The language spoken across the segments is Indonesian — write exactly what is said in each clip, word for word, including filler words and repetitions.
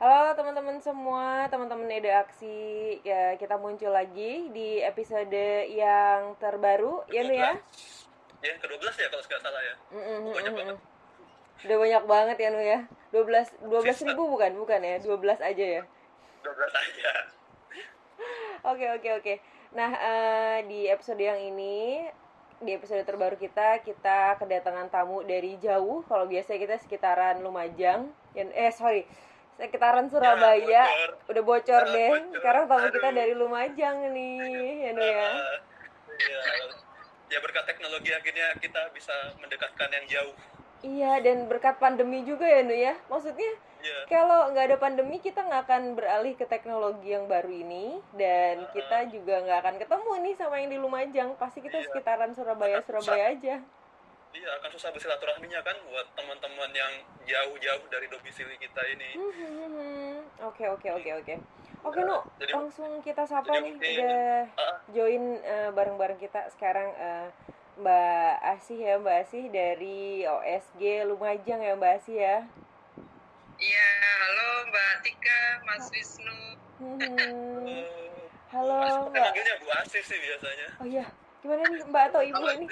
Halo teman-teman semua, teman-teman Eda Aksi. Ya, kita muncul lagi di episode yang terbaru, ya Nu ya. kedua belas ya kedua belas ya kalau nggak salah ya. Mm, mm, Oh, mm, banyak mm, mm. banget Udah banyak banget ya Nu ya. Dua belas dua belas season. ribu bukan, bukan ya, dua belas aja ya. Dua belas aja. Oke, oke, oke. Nah, eh, di episode yang ini, di episode terbaru kita, kita kedatangan tamu dari jauh. Kalau biasanya kita sekitaran Lumajang. Yan- Eh, sorry, sekitaran Ya, Surabaya. bocor. Udah bocor Ah, deh. bocor, Sekarang tamu kita aduh. dari Lumajang nih, ya Nu ya. Ah, ya ya berkat teknologi akhirnya kita bisa mendekatkan yang jauh. Iya, dan berkat pandemi juga ya Nu ya. Maksudnya Ya. kalau nggak ada pandemi kita nggak akan beralih ke teknologi yang baru ini, dan Ah, kita ah. juga nggak akan ketemu nih sama yang di Lumajang. Pasti kita Iya, sekitaran Surabaya akan susah. Surabaya aja. Iya, akan susah bersilaturahminya kan buat teman-teman yang jauh-jauh dari domisili kita ini. Hmm, Oke, oke, oke, oke. Oke Ya, Nu, jadi langsung kita sapa jadi nih. mungkin Udah ah, join eh, bareng-bareng kita sekarang, eh, Mbak Asih ya, Mbak Asih dari O S G Lumajang ya, Mbak Asih ya. Iya, halo Mbak Tika, Mas Wisnu. Hmm, oh, Bu Asih, Halo pakai Mbak. manggilnya Bu Asih sih biasanya. Oh iya, gimana nih Mbak atau Ibu Kalau ini?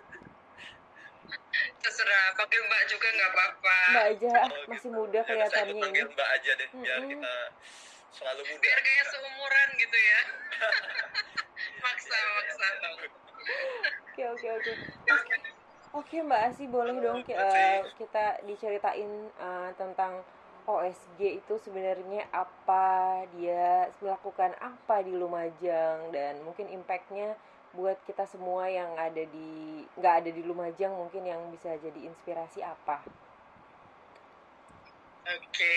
terserah, pakai Mbak juga nggak apa-apa. Mbak aja, ah, Oh masih gitu. muda Ya udah, saya ikut kelihatannya ini. manggil Mbak aja deh, biar Mm-mm. kita selalu muda. Biar kayak seumuran gitu ya. Maksa, Iya, iya, maksa. iya. Oke, oke, oke. Oke Mbak Asi, boleh Halo, dong ki- Mbak Sih. eh, kita diceritain eh, tentang O S G itu sebenarnya apa, dia melakukan apa di Lumajang, dan mungkin impactnya buat kita semua yang ada di nggak ada di Lumajang, mungkin yang bisa jadi inspirasi apa. Oke.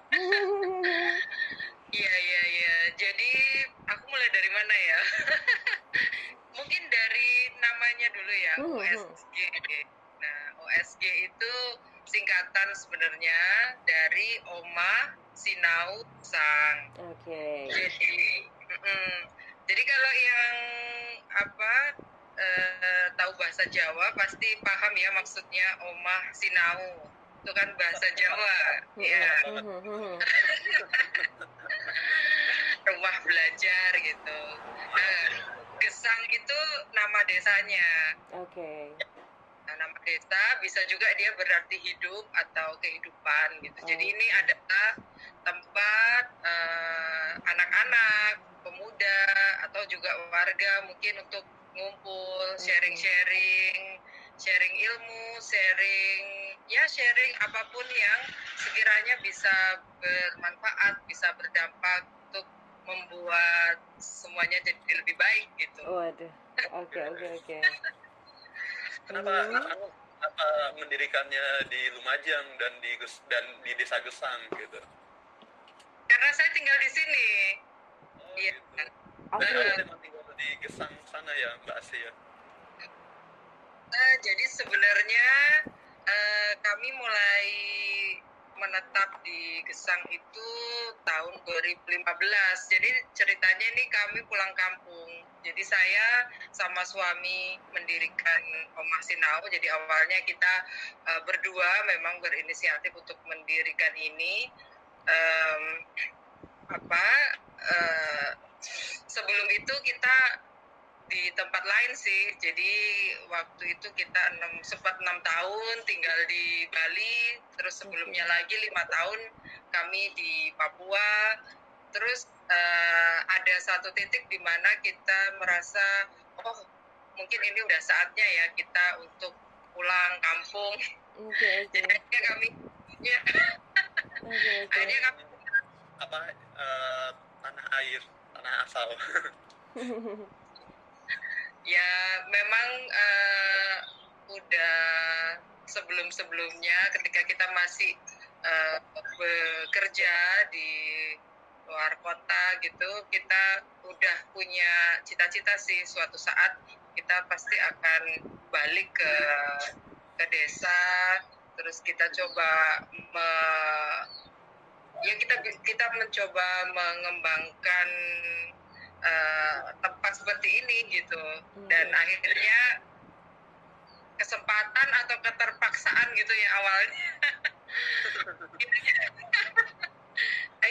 Iya, iya, iya. Jadi aku mulai dari mana ya? Mungkin dari namanya dulu ya, Hmm, hmm. O S G. Nah, O S G itu singkatan sebenarnya dari Oma Sinau Sang. Oke. Jadi, mm-mm. Jadi kalau yang apa eh, tahu bahasa Jawa pasti paham ya maksudnya Omah Sinau. Itu kan bahasa Jawa. Hmm, Ya, hmm, hmm, hmm, hmm. rumah belajar gitu. Nah, Gesang itu nama desanya. Oke. Nah, nama desa bisa juga dia berarti hidup atau kehidupan gitu. Jadi Oh. ini adalah tempat eh, anak-anak, pemuda atau juga warga mungkin untuk ngumpul, Oke. sharing-sharing, sharing ilmu, sharing ya sharing apapun yang sekiranya bisa bermanfaat, bisa berdampak untuk membuat semuanya jadi lebih baik gitu. Waduh. Oke, oke, oke. Kenapa Hmm. anu, apa mendirikannya di Lumajang dan di Ges- dan di Desa Gesang gitu? Karena saya tinggal di sini. Oh Iya. gitu. Asli. Saya memang tinggal di Gesang sana ya, Mbak Asih ya. Nah, jadi sebenarnya eh, kami mulai menetap di Gesang itu tahun dua ribu lima belas. Jadi ceritanya ini kami pulang kampung. Jadi saya sama suami mendirikan Omah Sinau. Jadi awalnya kita eh, berdua memang berinisiatif untuk mendirikan ini. Em, apa eh, sebelum itu kita di tempat lain sih. Jadi waktu itu kita enam, sempat enam tahun tinggal di Bali, terus sebelumnya lagi lima tahun kami di Papua. Terus eh, ada satu titik di mana kita merasa oh mungkin ini udah saatnya ya kita untuk pulang kampung. Oke, oke. Jadi akhirnya kami ya, Oke, oke. akhirnya kami Apa eh, tanah air, tanah asal. ya memang eh, udah sebelum-sebelumnya ketika kita masih eh, bekerja di luar kota gitu, kita udah punya cita-cita sih suatu saat kita pasti akan balik ke ke desa, terus kita coba me- ya kita kita mencoba mengembangkan uh, tempat seperti ini gitu. Dan akhirnya kesempatan atau keterpaksaan gitu ya awalnya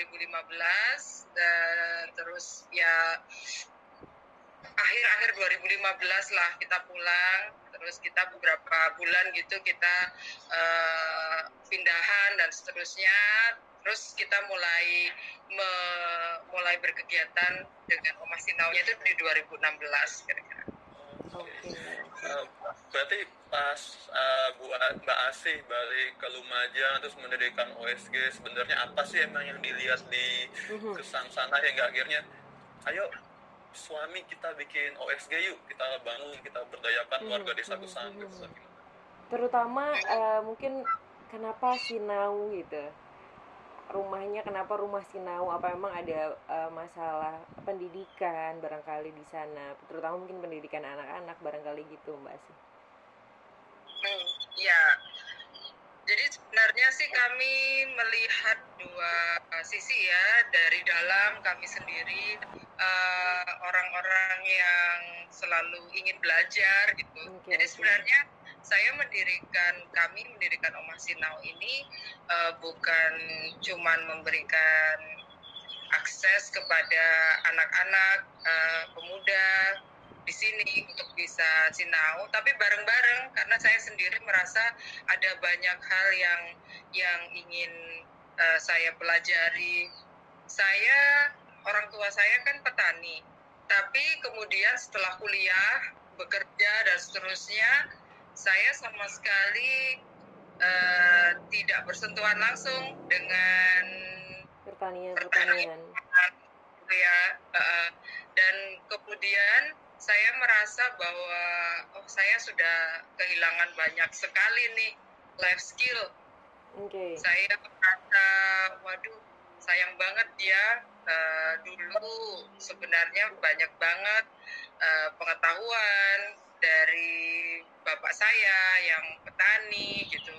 ribu lima belas dan terus ya akhir-akhir dua ribu lima belas lah kita pulang, terus kita beberapa bulan gitu kita uh, pindahan dan seterusnya, terus kita mulai me, mulai berkegiatan dengan Oma Sinaunya itu di dua ribu enam belas kira-kira. Oke. Uh, berarti pas uh, Bu Mbak Asih balik ke Lumajang terus mendirikan O S G, sebenarnya apa sih emang yang dilihat di Gesang sana hingga akhirnya ayo suami kita bikin O S G yuk, kita bangun, kita berdayakan warga desa Gesang gitu. Terutama uh, mungkin kenapa Sinau gitu, rumahnya kenapa rumah Sinau, apa memang ada uh, masalah pendidikan barangkali di sana, terutama mungkin pendidikan anak-anak barangkali gitu Mbak Asih? Hmm, ya. Jadi sebenarnya sih kami melihat dua sisi ya, dari dalam kami sendiri uh, orang-orang yang selalu ingin belajar gitu. Okay, Jadi okay. sebenarnya saya mendirikan, kami mendirikan Oma Sinau ini uh, bukan cuman memberikan akses kepada anak-anak, uh, pemuda di sini untuk bisa sinau, tapi bareng-bareng karena saya sendiri merasa ada banyak hal yang yang ingin uh, saya pelajari. Saya, orang tua saya kan petani, tapi kemudian setelah kuliah, bekerja dan seterusnya, saya sama sekali uh, tidak bersentuhan langsung dengan pertanian pertanian. Ya, uh, dan kemudian saya merasa bahwa oh saya sudah kehilangan banyak sekali nih life skill. Okay. Saya merasa waduh sayang banget ya, uh, dulu sebenarnya banyak banget uh, pengetahuan dari bapak saya yang petani gitu.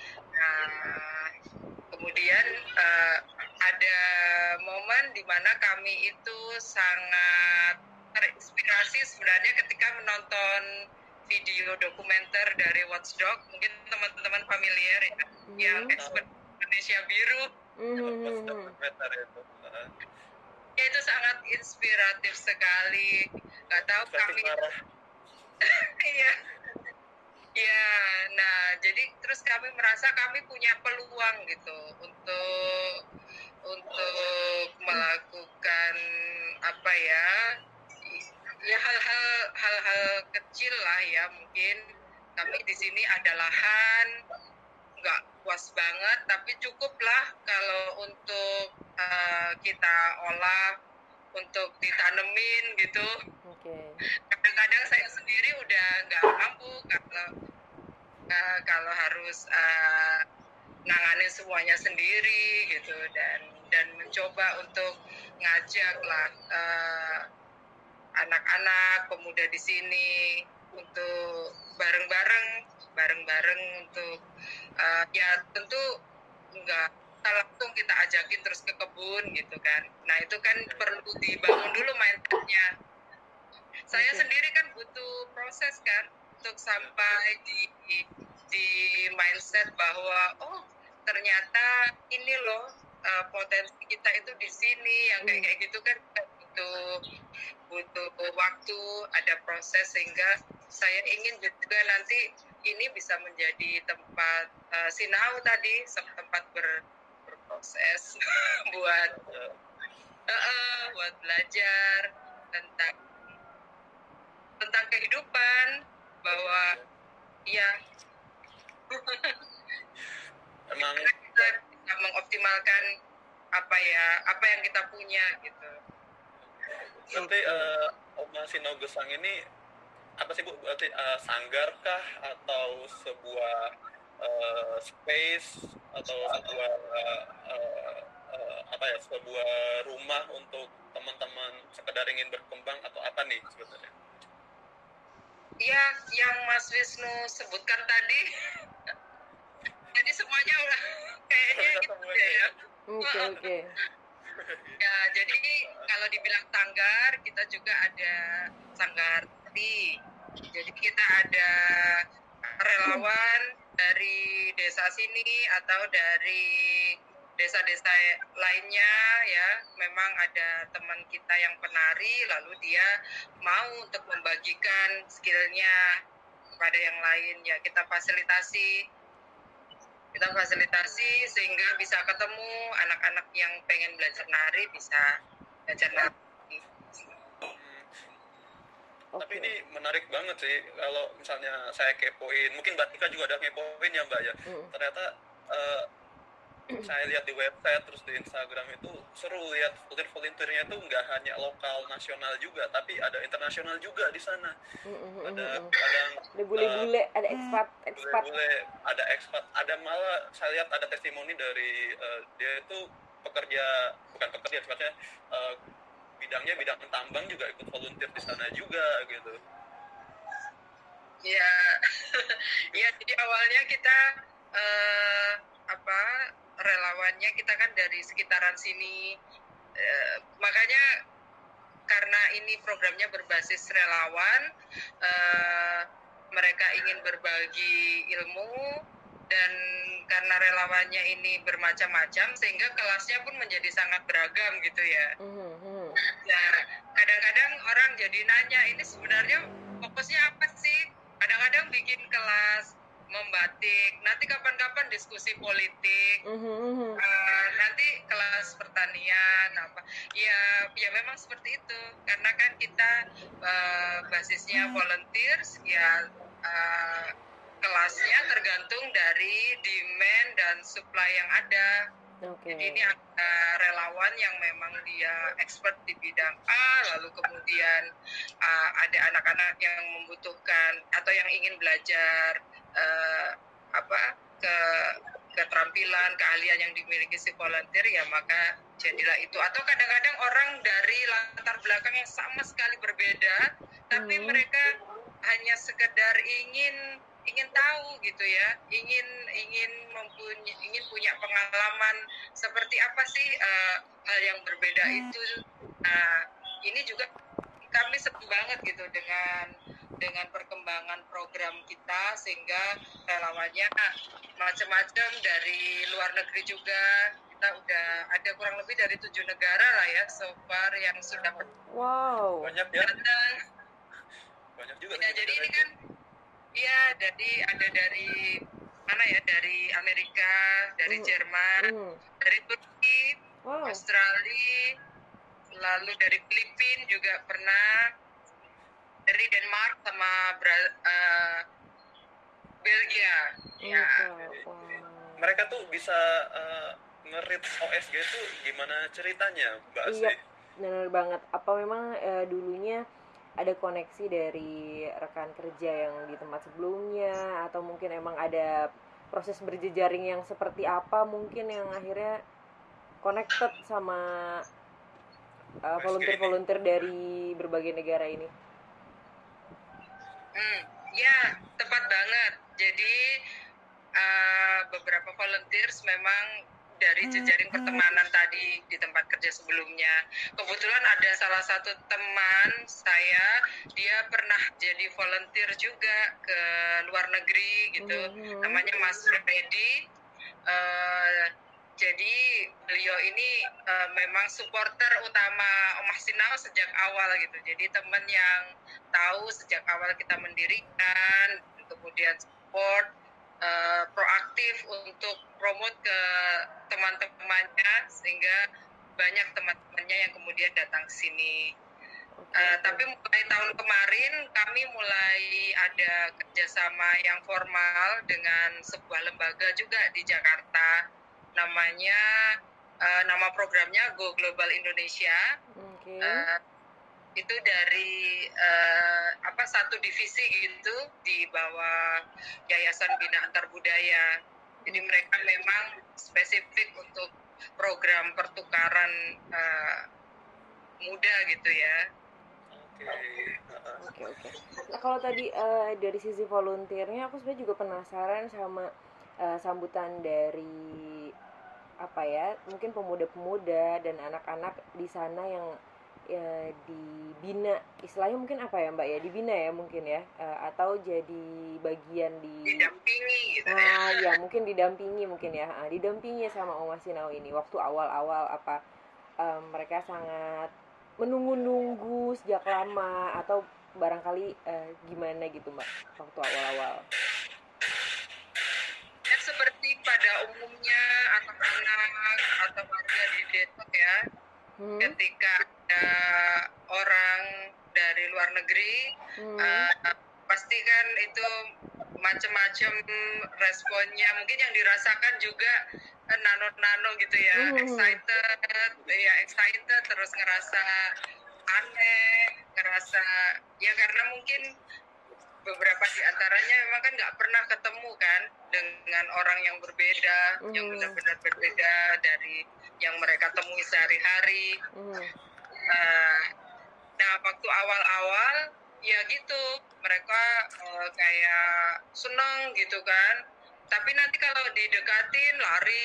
Nah, kemudian uh, ada momen di mana kami itu sangat terinspirasi sebenarnya ketika menonton video dokumenter dari Watchdog, mungkin teman-teman familiar ya, mm-hmm. yang Expert Indonesia Biru. Mm-hmm. Ya, itu sangat inspiratif sekali. Gak tahu kami. Iya. Ya, nah jadi terus kami merasa kami punya peluang gitu untuk untuk melakukan apa ya? Ya hal-hal hal-hal kecil lah ya, mungkin kami di sini ada lahan nggak puas banget tapi cukup lah kalau untuk uh, kita olah untuk ditanemin gitu. Okay. Kadang-kadang saya sendiri udah nggak mampu kalau uh, kalau harus uh, nanganin semuanya sendiri gitu, dan dan mencoba untuk ngajak lah uh, anak-anak pemuda di sini untuk bareng-bareng bareng-bareng untuk uh, ya tentu enggak langsung kita ajakin terus ke kebun gitu kan. Nah itu kan perlu dibangun dulu mindsetnya. Saya okay. sendiri kan butuh proses kan untuk sampai di di mindset bahwa oh ternyata ini loh uh, potensi kita itu di sini, yang kayak kayak gitu kan butuh butuh waktu, ada proses, sehingga saya ingin juga nanti ini bisa menjadi tempat uh, sinau tadi, tempat ber, berproses buat uh, uh, buat belajar tentang tentang kehidupan, bahwa ya emang kita bisa mengoptimalkan apa ya apa yang kita punya gitu. Nanti uh, Oma Sinau Gesang ini apa sih Bu? Berarti uh, sanggar kah atau sebuah uh, space atau sebuah uh, uh, uh, apa ya sebuah rumah untuk teman-teman sekedar ingin berkembang atau apa nih sebetulnya? Ya, yang Mas Wisnu sebutkan tadi, jadi semuanya udah kayaknya gitu ya. Oke oke. Ya, jadi kalau dibilang sanggar, kita juga ada sanggar tadi. Jadi kita ada relawan dari desa sini atau dari desa-desa lainnya ya, memang ada teman kita yang penari, lalu dia mau untuk membagikan skillnya kepada yang lain, ya kita fasilitasi kita fasilitasi sehingga bisa ketemu anak-anak yang pengen belajar nari bisa belajar nari. Tapi Oke. ini menarik banget sih kalau misalnya saya kepoin, mungkin Mbak Tika juga ada ngepoin ya Mbak ya. Mm. Ternyata eh, saya lihat di website terus di Instagram itu seru lihat volunteer-volunteernya itu nggak hanya lokal nasional juga, tapi ada internasional juga di sana. Mm-mm, Ada mm-mm. kadang Ada bule-bule, ada ekspat, ekspat. bule-bule, ada ekspat, ada malah saya lihat ada testimoni dari eh, dia itu pekerja, bukan pekerja sebenarnya eh, bidangnya bidang tambang juga ikut volunteer di sana juga gitu. Ya, ya jadi awalnya kita eh, apa relawannya kita kan dari sekitaran sini, eh, makanya karena ini programnya berbasis relawan, eh, mereka ingin berbagi ilmu dan karena relawannya ini bermacam-macam sehingga kelasnya pun menjadi sangat beragam gitu ya. Mm-hmm. Nah, kadang-kadang orang jadi nanya ini sebenarnya fokusnya apa sih? Kadang-kadang bikin kelas membatik, nanti kapan-kapan diskusi politik, Mm-hmm. uh, nanti kelas pertanian apa? Ya, ya memang seperti itu karena kan kita uh, basisnya volunteers ya. Uh, kelasnya tergantung dari demand dan supply yang ada. Okay. Jadi ini ada relawan yang memang dia expert di bidang A, lalu kemudian uh, ada anak-anak yang membutuhkan atau yang ingin belajar uh, apa ke keterampilan, keahlian yang dimiliki si volunteer, ya maka jadilah itu. Atau kadang-kadang orang dari latar belakang yang sama sekali berbeda, tapi Hmm. mereka hanya sekedar ingin ingin tahu gitu ya, ingin ingin mempunyai ingin punya pengalaman seperti apa sih uh, hal yang berbeda itu. Nah, ini juga kami senang banget gitu dengan dengan perkembangan program kita sehingga relawannya macam-macam dari luar negeri juga. Kita udah ada kurang lebih dari tujuh negara lah ya so far yang sudah wow. Banyak ya. datang. Banyak juga. Ya, jadi ini kan iya, jadi ada dari mana ya, dari Amerika, dari Mm. Jerman, Mm. dari Turki, Wow. Australia, lalu dari Filipina juga pernah, dari Denmark sama Bra- uh, Belgia. Ya. Okay. Wow. Mereka tuh bisa uh, ngerit O S G tuh gimana ceritanya, Mbak Asri? Iya, benar banget. Apa memang uh, dulunya ada koneksi dari rekan kerja yang di tempat sebelumnya, atau mungkin emang ada proses berjejaring yang seperti apa mungkin yang akhirnya connected sama uh, volunteer-volunteer dari berbagai negara ini? Hmm, ya, tepat banget. Jadi uh, beberapa volunteers memang dari jejaring pertemanan tadi di tempat kerja sebelumnya. Kebetulan ada salah satu teman saya, dia pernah jadi volunteer juga ke luar negeri gitu. Mm-hmm. Namanya Mas Freddy. Uh, jadi beliau ini uh, memang supporter utama Omah Sinau sejak awal gitu. Jadi teman yang tahu sejak awal kita mendirikan, kemudian support, uh, proaktif untuk promote ke teman-temannya sehingga banyak teman-temannya yang kemudian datang ke sini. Uh, tapi mulai tahun kemarin kami mulai ada kerjasama yang formal dengan sebuah lembaga juga di Jakarta. Namanya uh, nama programnya Go Global Indonesia. Okay. Uh, itu dari uh, apa satu divisi gitu di bawah Yayasan Bina Antar Budaya. Jadi mereka memang spesifik untuk program pertukaran uh, muda gitu ya. Oke oke. Nah kalau tadi uh, dari sisi volunteernya, aku sebenarnya juga penasaran sama uh, sambutan dari apa ya, mungkin pemuda-pemuda dan anak-anak di sana yang ya dibina, istilahnya mungkin apa ya Mbak ya, dibina ya mungkin ya, uh, atau jadi bagian di didampingi gitu ya. nah ya mungkin didampingi mungkin ya, uh, didampingi sama Oma Sinau ini waktu awal-awal apa um, mereka sangat menunggu-nunggu sejak lama atau barangkali uh, gimana gitu Mbak waktu awal-awal. Ya seperti pada umumnya anak-anak atau warga di Depok ya, hmm. ketika ada orang dari luar negeri, hmm. uh, pasti kan itu macam-macam responnya. Mungkin yang dirasakan juga uh, nano-nano gitu ya, hmm. excited, ya excited, terus ngerasa aneh, ngerasa ya karena mungkin beberapa di antaranya memang kan nggak pernah ketemu kan dengan orang yang berbeda, mm. yang benar-benar berbeda dari yang mereka temui sehari-hari. Mm. Uh, nah, waktu awal-awal ya gitu, mereka uh, kayak seneng gitu kan. Tapi nanti kalau didekatin lari.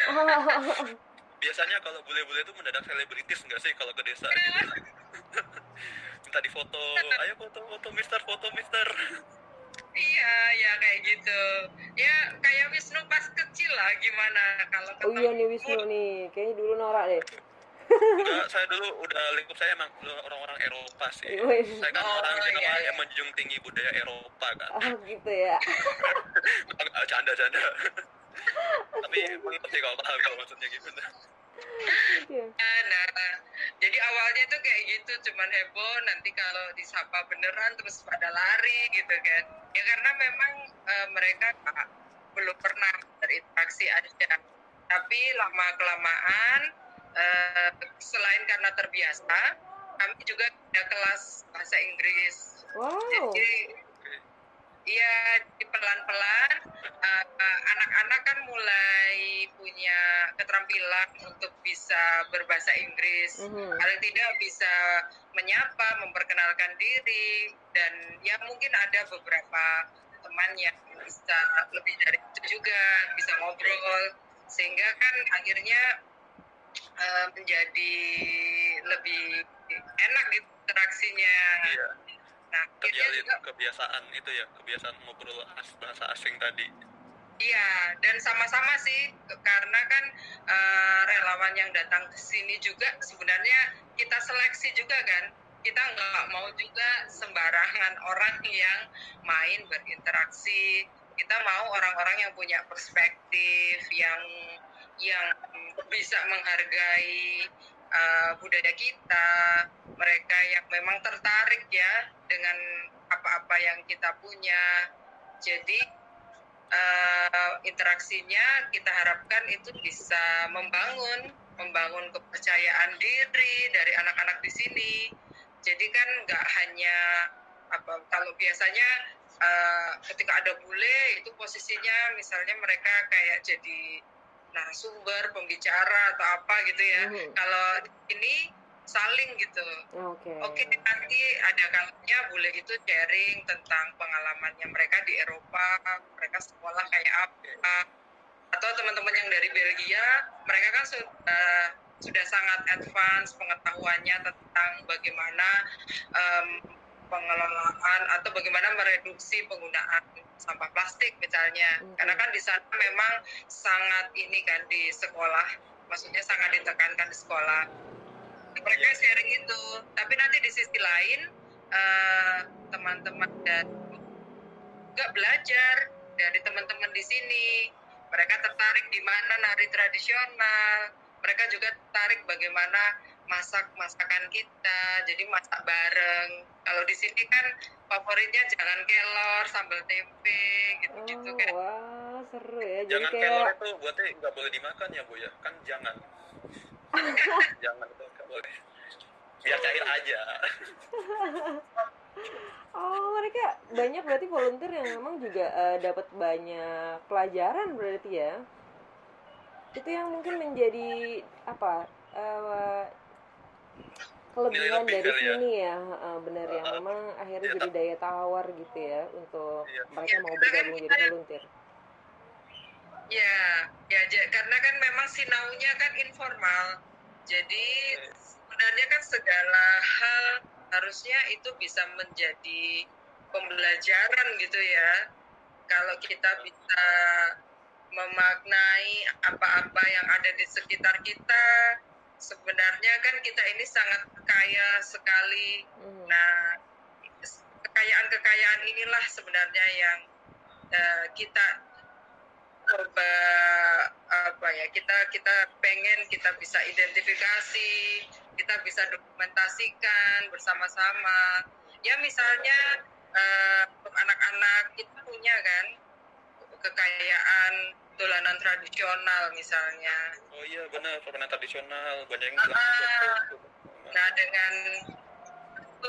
Biasanya kalau bule-bule itu mendadak selebritis nggak sih kalau ke desa gitu? Minta difoto, ayo foto-foto mister, foto mister. Iya, ya kayak gitu. Ya kayak Wisnu pas kecil lah gimana kalau ketemu. Oh iya nih Wisnu nih, kayaknya dulu norak deh. Enggak, saya dulu udah lingkup saya emang orang-orang Eropa sih. Saya kan oh, orang Jawa iya, iya. yang menjunjung tinggi budaya Eropa kan. Oh gitu ya. Canda-canda. Tapi mengerti kalau paham kalau maksudnya gimana. Yeah. Nah, jadi awalnya tuh kayak gitu, cuman heboh. Nanti kalau disapa beneran terus pada lari gitu kan. Ya karena memang uh, mereka uh, belum pernah berinteraksi aja. Tapi lama kelamaan, uh, selain karena terbiasa, kami juga ada kelas bahasa Inggris. Wow. Jadi iya, pelan-pelan uh, uh, anak-anak kan mulai punya keterampilan untuk bisa berbahasa Inggris. Mm-hmm. Paling tidak bisa menyapa, memperkenalkan diri, dan ya mungkin ada beberapa teman yang bisa lebih dari itu juga, bisa ngobrol, sehingga kan akhirnya uh, menjadi lebih enak gitu interaksinya. Iya. Nah, Kebiali, juga, kebiasaan itu ya, kebiasaan ngobrol as, bahasa asing tadi. Iya, dan sama-sama sih, karena kan uh, relawan yang datang ke sini juga sebenarnya kita seleksi juga kan. Kita nggak mau juga sembarangan orang yang main berinteraksi. Kita mau orang-orang yang punya perspektif, yang yang bisa menghargai uh, budaya kita, mereka yang memang tertarik ya dengan apa-apa yang kita punya. Jadi uh, interaksinya kita harapkan itu bisa membangun membangun kepercayaan diri dari anak-anak di sini. Jadi kan nggak hanya apa, kalau biasanya uh, ketika ada bule itu posisinya misalnya mereka kayak jadi narasumber, pembicara atau apa gitu ya. Mm-hmm. Kalau ini saling gitu. Oke. Okay. Oke, okay, nanti ada kalanya bule itu sharing tentang pengalamannya mereka di Eropa, mereka sekolah kayak apa. Atau teman-teman yang dari Belgia, mereka kan sudah sudah sangat advance pengetahuannya tentang bagaimana um, pengelolaan atau bagaimana mereduksi penggunaan sampah plastik misalnya. Mm-hmm. Karena kan di sana memang sangat ini kan di sekolah, maksudnya sangat ditekankan di sekolah. Mereka sharing itu, tapi nanti di sisi lain uh, teman-teman dan juga belajar dari teman-teman di sini. Mereka tertarik di mana nari tradisional. Mereka juga tertarik bagaimana masak masakan kita, jadi masak bareng. Kalau di sini kan favoritnya jangan kelor, sambal tempe, gitu-gitu oh, kan. Wah, seru ya. Jangan jadi kelor kayak... itu berarti nggak boleh dimakan ya Bu ya? Kan jangan. Jangan itu nggak boleh. Biar cair aja. Oh, mereka banyak berarti volunteer yang memang juga uh, dapat banyak pelajaran berarti ya. Itu yang mungkin menjadi apa uh, kelebihan dari sini ya, ya. Uh, benar uh, yang memang akhirnya ya, jadi daya tawar gitu ya untuk ya. mereka ya, mau bergabung jadi volunteer. Ya, ya karena kan memang sinaunya kan informal, jadi sebenarnya kan segala hal harusnya itu bisa menjadi pembelajaran gitu ya. Kalau kita bisa memaknai apa-apa yang ada di sekitar kita, sebenarnya kan kita ini sangat kaya sekali. Mhm. Nah, kekayaan-kekayaan inilah sebenarnya yang uh, kita coba apa ya kita kita pengen kita bisa identifikasi, kita bisa dokumentasikan bersama-sama. Ya misalnya uh, anak-anak itu punya kan kekayaan dolanan tradisional misalnya. Oh iya benar, permainan tradisional banyak yang Uh, bilang juga tuh. nah dengan itu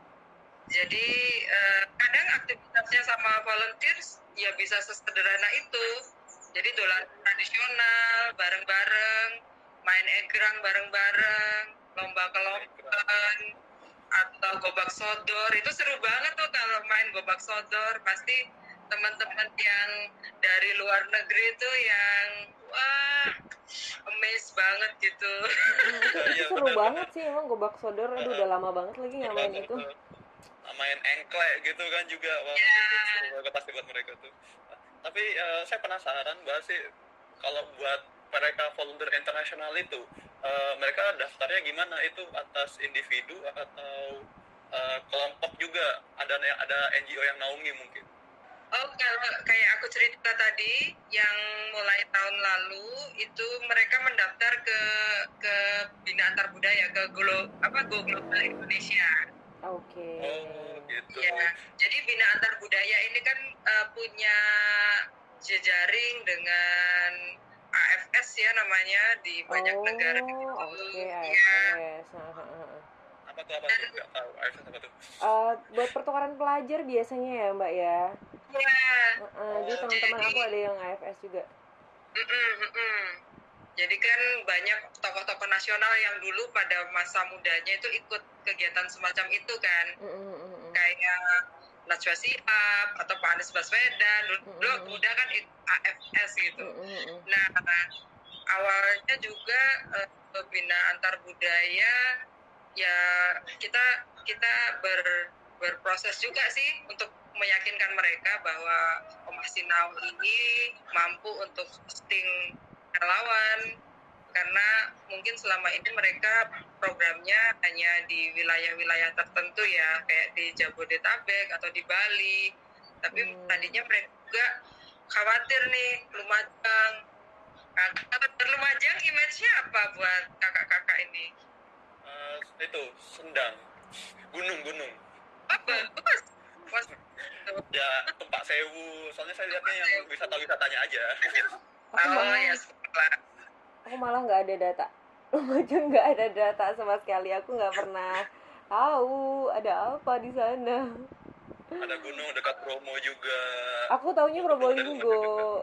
jadi uh, kadang aktivitasnya sama volunteers ya bisa sesederhana itu. Jadi dolanan tradisional bareng-bareng, main egrang bareng-bareng, lomba kelompokan atau gobak sodor. Itu seru banget tuh kalau main gobak sodor. Pasti teman-teman yang dari luar negeri tuh yang wah amazed banget gitu. Itu Iya, seru benar, banget sih emang gobak sodor. Aduh udah lama banget lagi nggak main Benar, itu. tuh. Main engklek gitu kan juga, wah Ya. itu seru banget pasti buat mereka tuh. Tapi uh, saya penasaran bahwa sih kalau buat mereka volunteer internasional itu uh, mereka daftarnya gimana, itu atas individu atau uh, kelompok juga, ada ada N G O yang naungi mungkin? Oh, kalau kayak aku cerita tadi, yang mulai tahun lalu itu mereka mendaftar ke ke Bina Antar Budaya, ke Glo, apa Go Global Indonesia. Oke. Oh gitu. Ya, jadi Bina Antar Budaya ini kan uh, punya jejaring dengan A F S ya namanya di banyak Oh, negara gitu. oke, Ya. A F S. Heeh. Apa tuh, apa Dan tuh? Nggak tahu, A F S apa tuh? Uh, buat pertukaran pelajar biasanya ya Mbak ya. ya, Uh, jadi teman-teman aku ada yang A F S juga. mm-mm, mm-mm. Jadi kan banyak tokoh-tokoh nasional yang dulu pada masa mudanya itu ikut kegiatan semacam itu kan. Mm-mm. Kayak Najwa Shihab atau Pak Anies Baswedan, dulu Mm-mm. muda kan A F S gitu. Mm-mm. Nah, awalnya juga uh, Bina Antar Budaya ya kita kita ber, berproses juga sih untuk meyakinkan mereka bahwa Omah Sinau ini mampu untuk hosting relawan, karena mungkin selama ini mereka programnya hanya di wilayah-wilayah tertentu ya, kayak di Jabodetabek atau di Bali. Tapi Hmm. tadinya mereka juga khawatir nih Lumajang. Nah, kalau Lumajang image-nya apa buat kakak-kakak ini? Uh, itu Sendang, gunung-gunung. Oh, bagus. Mas, Ya Tumpak Sewu, soalnya saya lihatnya yang wisata-wisatanya aja. Aku oh malah, ya sekolah. aku malah nggak ada data. Lumajang nggak ada data sama sekali. Aku nggak pernah tahu ada apa di sana. Ada gunung dekat Bromo juga. Aku taunya Probolinggo.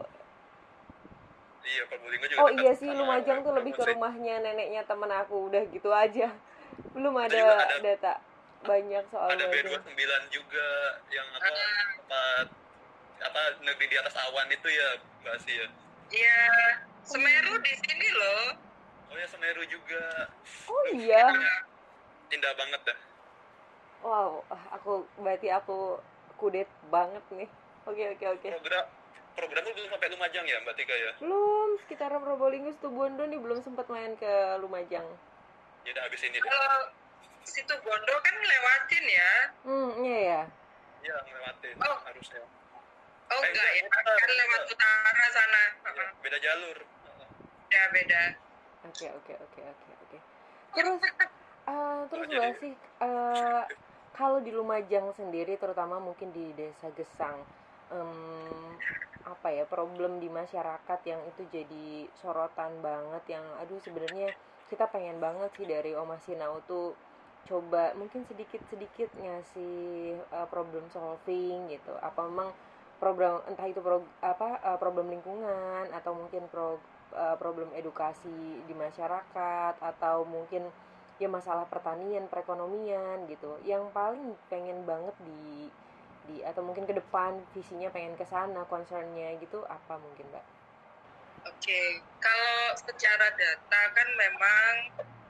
Iya, Probolinggo juga. Oh dekat iya sih, sama Lumajang tuh lebih ke Bromo sih. rumahnya neneknya temen aku. Udah gitu aja. Belum Itu ada, juga ada- data banyak soal Ada B dua Lumajang. sembilan juga yang apa tempat apa negeri di atas awan itu ya, Mbak Asi ya. Iya, Semeru di sini loh. Oh ya, Semeru juga. Oh iya. Indah banget dah. Wow, ah, aku berarti aku kudet banget nih. Oke oke oke. Program programnya belum sampai Lumajang ya, Mbak Tika ya? Belum, sekitaran Probolinggo, Situbondo nih belum sempat main ke Lumajang. Ya udah habis ini deh. Kalau situ Bondo kan ngelewatin ya. Hmm, iya ya. Iya, ngelewatin Oh. harusnya. Oh Eh, enggak ya, enggak, kan enggak. lewat utara sana. Ya, beda jalur. Ya beda. Oke oke oke oke oke. Terus eh, terus Jadi- Mbak sih eh, kalau di Lumajang sendiri, terutama mungkin di Desa Gesang, em, apa ya, problem di masyarakat yang itu jadi sorotan banget, yang aduh sebenarnya kita pengen banget sih dari Omah Sinau tuh coba mungkin sedikit-sedikit ngasih uh, problem solving gitu. Apa memang program, entah itu pro, apa uh, problem lingkungan, atau mungkin pro, uh, problem edukasi di masyarakat, atau mungkin ya masalah pertanian, perekonomian gitu, yang paling pengen banget di di atau mungkin ke depan visinya pengen ke sana, concernnya gitu, apa mungkin Mbak? Oke, kalau secara data kan memang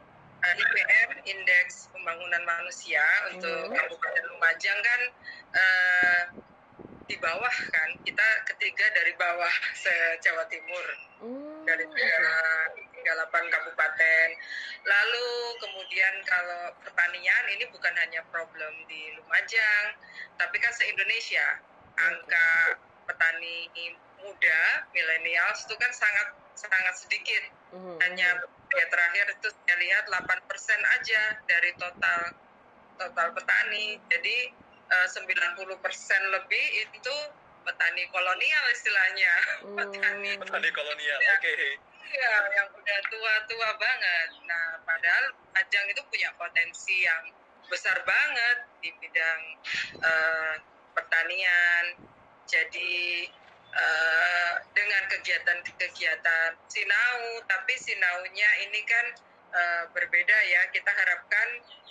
I P M, Indeks Pembangunan Manusia untuk Mhm. Kabupaten Lumajang kan uh, di bawah kan, kita ketiga dari bawah se-Jawa Timur. Hmm, Dari oke. tiga puluh delapan kabupaten. Lalu kemudian kalau pertanian ini bukan hanya problem di Lumajang, tapi kan se-Indonesia angka petani muda milenials itu kan sangat sangat sedikit. Mhm, Hanya ya terakhir itu saya lihat delapan persen aja dari total total petani. Jadi eh, sembilan puluh persen lebih itu petani kolonial istilahnya. Hmm. Petani Petani kolonial, ya, oke. iya, yang udah tua-tua banget. Nah, padahal Lumajang itu punya potensi yang besar banget di bidang uh, pertanian. Jadi uh, dengan kegiatan-kegiatan sinau, tapi sinaunya ini kan uh, berbeda ya. Kita harapkan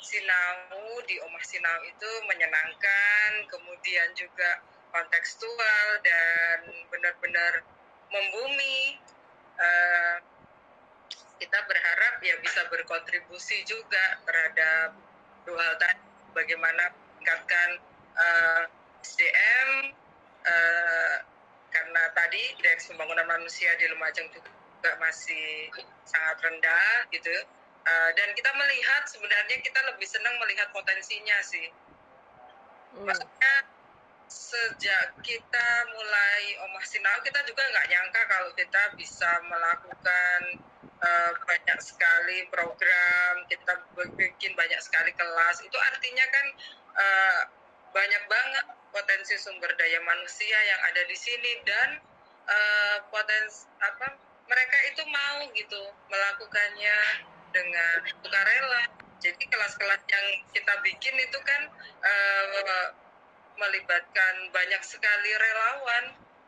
sinau di Omah Sinau itu menyenangkan, kemudian juga kontekstual dan benar-benar membumi. Uh, kita berharap ya bisa berkontribusi juga terhadap dua hal tadi, bagaimana meningkatkan uh, S D M uh, karena tadi indeks pembangunan manusia di Lumajang juga masih sangat rendah gitu, uh, dan kita melihat sebenarnya kita lebih senang melihat potensinya sih. Hmm. Maksudnya sejak kita mulai Omah Sinau kita juga nggak nyangka kalau kita bisa melakukan uh, banyak sekali program, kita bikin banyak sekali kelas. Itu artinya kan uh, banyak banget potensi sumber daya manusia yang ada di sini dan uh, potensi apa mereka itu mau gitu melakukannya dengan sukarela. Jadi kelas-kelas yang kita bikin itu kan uh, melibatkan banyak sekali relawan.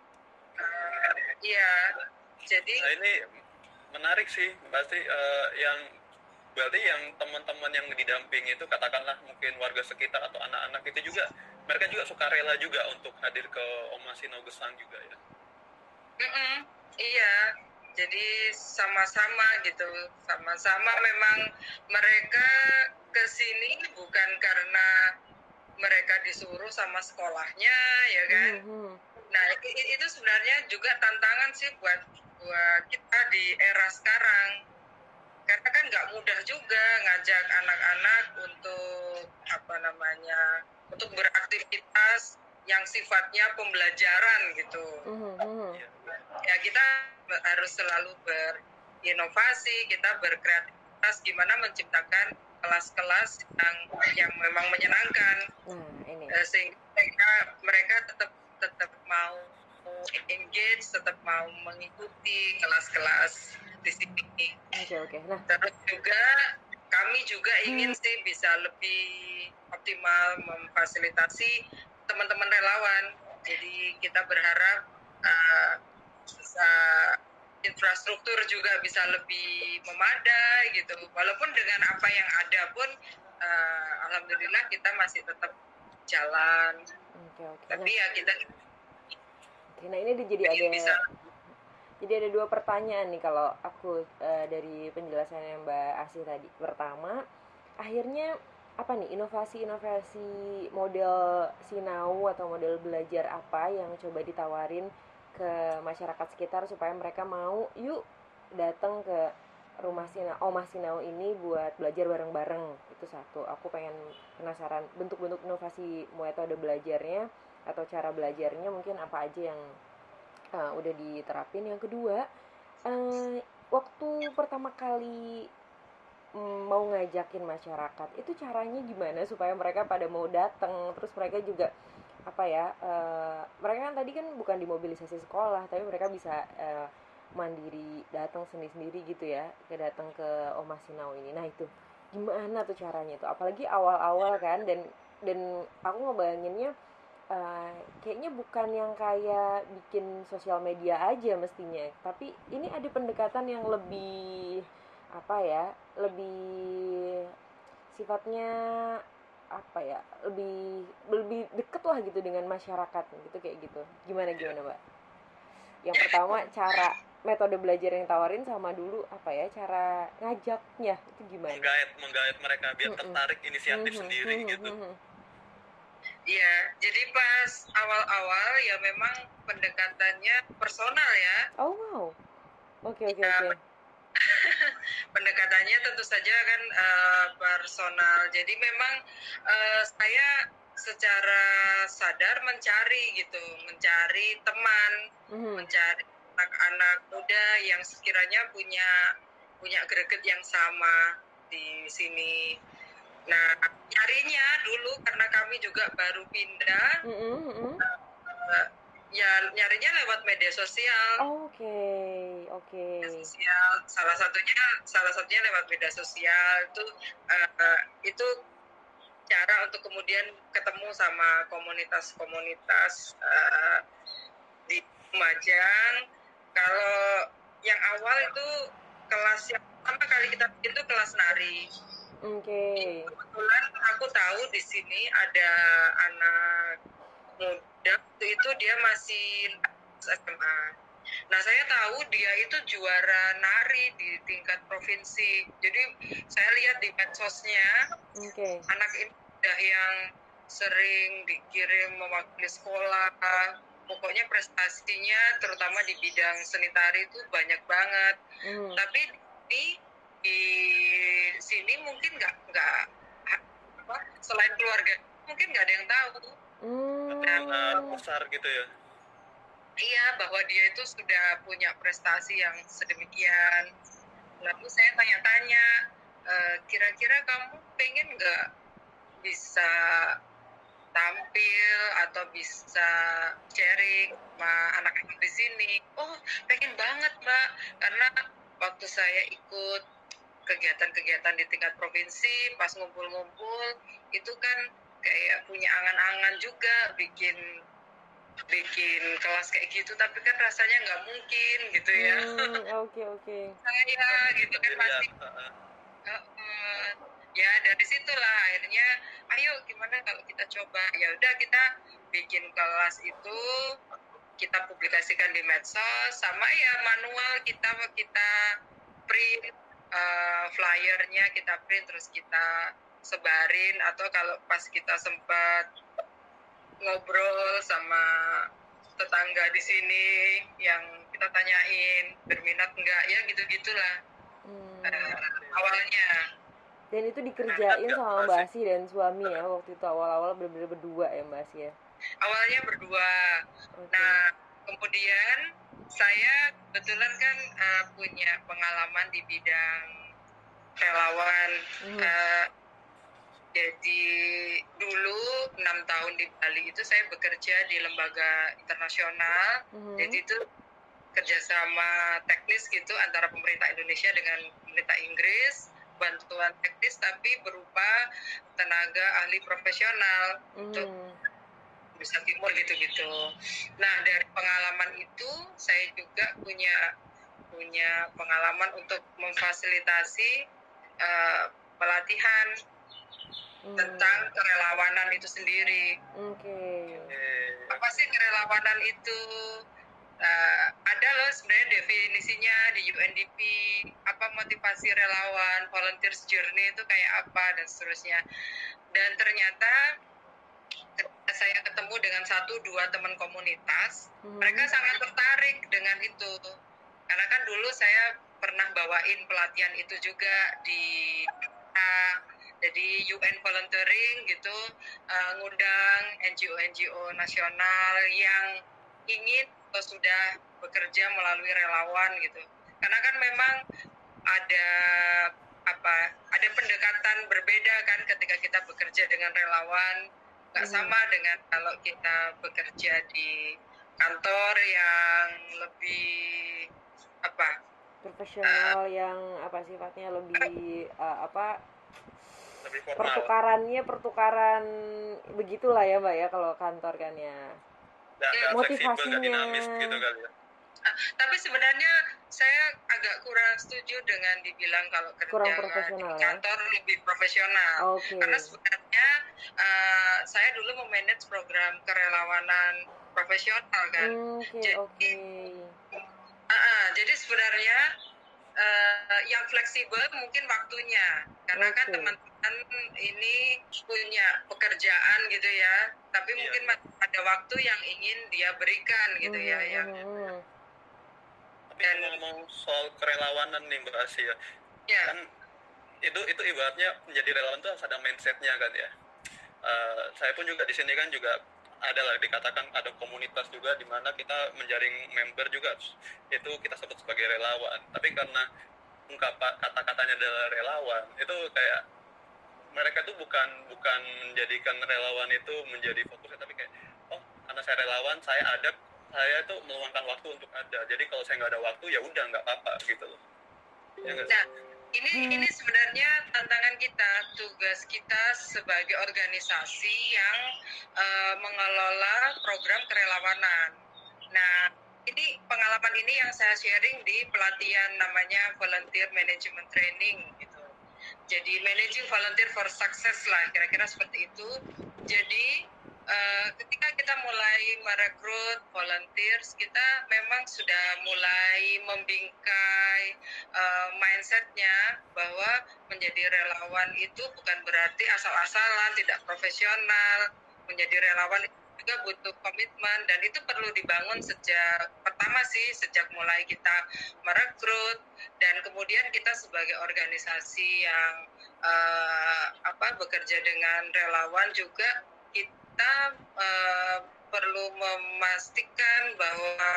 Uh, ya, jadi nah, ini menarik sih, pasti uh, yang berarti yang teman-teman yang didampingi itu katakanlah mungkin warga sekitar atau anak-anak itu juga mereka juga suka rela juga untuk hadir ke Omah Sinau Gesang juga ya. Mm-mm, iya, jadi sama-sama gitu, sama-sama memang mereka kesini bukan karena mereka disuruh sama sekolahnya ya kan. Mm-hmm. Nah itu sebenarnya juga tantangan sih buat buat kita di era sekarang, karena kan nggak mudah juga ngajak anak-anak untuk apa namanya untuk beraktivitas yang sifatnya pembelajaran gitu. Mm-hmm. Ya kita harus selalu berinovasi, kita berkreativitas gimana menciptakan kelas-kelas yang yang memang menyenangkan. Nah, ini. Sehingga mereka mereka tetap tetap mau engage, tetap mau mengikuti kelas-kelas di sini. Oke okay, oke. Okay. Nah, terus juga kami juga ingin hmm. sih bisa lebih optimal memfasilitasi teman-teman relawan. Jadi kita berharap uh, bisa infrastruktur juga bisa lebih memadai gitu. Walaupun dengan apa yang ada pun uh, alhamdulillah kita masih tetap jalan. Oke, oke. Tapi nah, ya kita nah ini jadi ada bisa. Jadi ada dua pertanyaan nih kalau aku uh, dari penjelasannya Mbak Asih tadi. Pertama, akhirnya apa nih inovasi-inovasi model sinau atau model belajar apa yang coba ditawarin ke masyarakat sekitar supaya mereka mau yuk datang ke rumah Sinau, Omah Sinau ini buat belajar bareng-bareng. Itu satu, aku pengen penasaran bentuk-bentuk inovasi metode belajarnya atau cara belajarnya mungkin apa aja yang uh, udah diterapin. Yang kedua, uh, waktu pertama kali um, mau ngajakin masyarakat itu caranya gimana supaya mereka pada mau datang, terus mereka juga apa ya uh, mereka kan tadi kan bukan dimobilisasi sekolah tapi mereka bisa uh, mandiri datang sendiri-sendiri gitu ya, ke datang ke Omah Sinau ini. Nah itu gimana tuh caranya tuh, apalagi awal-awal kan, dan dan aku ngebayanginnya uh, kayaknya bukan yang kayak bikin sosial media aja mestinya, tapi ini ada pendekatan yang lebih apa ya, lebih sifatnya apa ya, lebih lebih deket lah gitu dengan masyarakat gitu, kayak gitu. Gimana gimana Mbak? Yang pertama cara metode belajar yang tawarin sama dulu apa ya cara ngajaknya itu gimana? Menggait, menggait mereka biar Mm-mm. tertarik inisiatif Mhm, sendiri mhm, gitu. mhm. Iya, jadi pas awal-awal ya memang pendekatannya personal ya. Oh wow, oke oke Ya, oke. pendekatannya tentu saja kan uh, personal. Jadi memang uh, saya secara sadar mencari gitu, mencari teman, Mhm. mencari anak-anak muda yang sekiranya punya punya greget yang sama di sini. Nah, nyarinya dulu karena kami juga baru pindah, Mhm, mhm. uh, ya nyarinya lewat media sosial. Oke oke. Media sosial salah satunya salah satunya lewat media sosial itu uh, itu cara untuk kemudian ketemu sama komunitas-komunitas uh, di Lumajang. Kalau yang awal itu kelas yang pertama kali kita bikin itu kelas nari. Oke. Kebetulan aku tahu di sini ada anak muda itu dia masih S M A. Nah, saya tahu dia itu juara nari di tingkat provinsi. Jadi saya lihat di medsosnya, Oke. anak ini udah yang sering dikirim mewakili sekolah. Pokoknya prestasinya terutama di bidang seni tari itu banyak banget. Mhm. Tapi di di sini mungkin nggak nggak apa selain keluarga mungkin nggak ada yang tahu. Benar Hmm. besar gitu ya. Iya, bahwa dia itu sudah punya prestasi yang sedemikian. Lalu saya tanya-tanya, e, kira-kira kamu pengen nggak bisa tampil atau bisa sharing sama anak-anak di sini? Oh, pengen banget, Mbak. Karena waktu saya ikut kegiatan-kegiatan di tingkat provinsi, pas ngumpul-ngumpul, itu kan kayak punya angan-angan juga bikin bikin kelas kayak gitu, tapi kan rasanya nggak mungkin gitu ya. Hmm, oke oke. Saya gitu kan masih Sendirian. uh, uh, ya dari situlah akhirnya ayo gimana kalau kita coba, ya udah kita bikin kelas itu kita publikasikan di medsos sama ya manual kita kita print uh, flyernya kita print terus kita sebarin, atau kalau pas kita sempat ngobrol sama tetangga di sini yang kita tanyain berminat enggak ya gitu-gitulah. Hmm. uh, awalnya. Dan itu dikerjain sama Mbak Asih dan suami ya waktu itu awal-awal benar-benar berdua ya Mbak Asih ya? Awalnya berdua. Okay. Nah kemudian saya kebetulan kan uh, punya pengalaman di bidang relawan. Mm-hmm. uh, Jadi dulu enam tahun di Bali itu saya bekerja di lembaga internasional. Mm-hmm. Jadi itu kerjasama teknis gitu antara pemerintah Indonesia dengan pemerintah Inggris, bantuan teknis tapi berupa tenaga ahli profesional mm-hmm. untuk Indonesia Timur gitu-gitu. Nah dari pengalaman itu saya juga punya punya pengalaman untuk memfasilitasi uh, pelatihan Hmm. tentang kerelawanan itu sendiri. Oke. Okay. Apa sih kerelawanan itu? Uh, ada loh sebenarnya definisinya di U N D P. Apa motivasi relawan, volunteers journey itu kayak apa dan seterusnya. Dan ternyata saya ketemu dengan satu dua teman komunitas, hmm. mereka sangat tertarik dengan itu. Karena kan dulu saya pernah bawain pelatihan itu juga di jadi U N volunteering gitu, uh, ngundang N G O N G O nasional yang ingin atau sudah bekerja melalui relawan gitu. Karena kan memang ada apa? Ada pendekatan berbeda kan ketika kita bekerja dengan relawan, nggak hmm. sama dengan kalau kita bekerja di kantor yang lebih apa? Profesional uh, yang apa sifatnya lebih uh, apa? pertukarannya pertukaran begitulah ya Mbak ya kalau kantor kan ya. Gak, gak motivasinya dinamis gitu kali ya. Nah, tapi sebenarnya saya agak kurang setuju dengan dibilang kalau kerja di kantor ya? Lebih profesional. Okay. Karena sebenarnya uh, saya dulu memanage program kerelawanan profesional kan. Okay, jadi okay. Uh, jadi sebenarnya uh, yang fleksibel mungkin waktunya, karena kan Oke. teman-teman ini punya pekerjaan gitu ya, tapi Iya. mungkin masih ada waktu yang ingin dia berikan gitu ya, Mhm, yang mhm. Tapi ngomong soal kerelawanan nih Mbak Asia, ya kan itu itu ibaratnya menjadi relawan itu harus ada mindsetnya kan ya. Uh, saya pun juga di sini kan juga ada lah, dikatakan ada komunitas juga di mana kita menjaring member juga, itu kita sebut sebagai relawan. Tapi karena ungkapan kata-katanya adalah relawan, itu kayak mereka tuh bukan bukan menjadikan relawan itu menjadi fokusnya, tapi kayak oh karena saya relawan, saya ada, saya tuh meluangkan waktu untuk ada. Jadi kalau saya nggak ada waktu ya udah nggak apa-apa gitu loh. Ya nggak sih? nah ini ini sebenarnya tantangan kita, tugas kita sebagai organisasi yang uh, mengelola program kerelawanan. Nah, ini pengalaman ini yang saya sharing di pelatihan namanya Volunteer Management Training gitu. Jadi Managing Volunteer for Success lah, kira-kira seperti itu. Jadi uh, ketika kita mulai merekrut volunteers, kita memang sudah mulai membingkai uh, mindsetnya bahwa menjadi relawan itu bukan berarti asal-asalan, tidak profesional. Menjadi relawan itu juga butuh komitmen, dan itu perlu dibangun sejak pertama sih, sejak mulai kita merekrut, dan kemudian kita sebagai organisasi yang uh, apa bekerja dengan relawan juga kita uh, perlu memastikan bahwa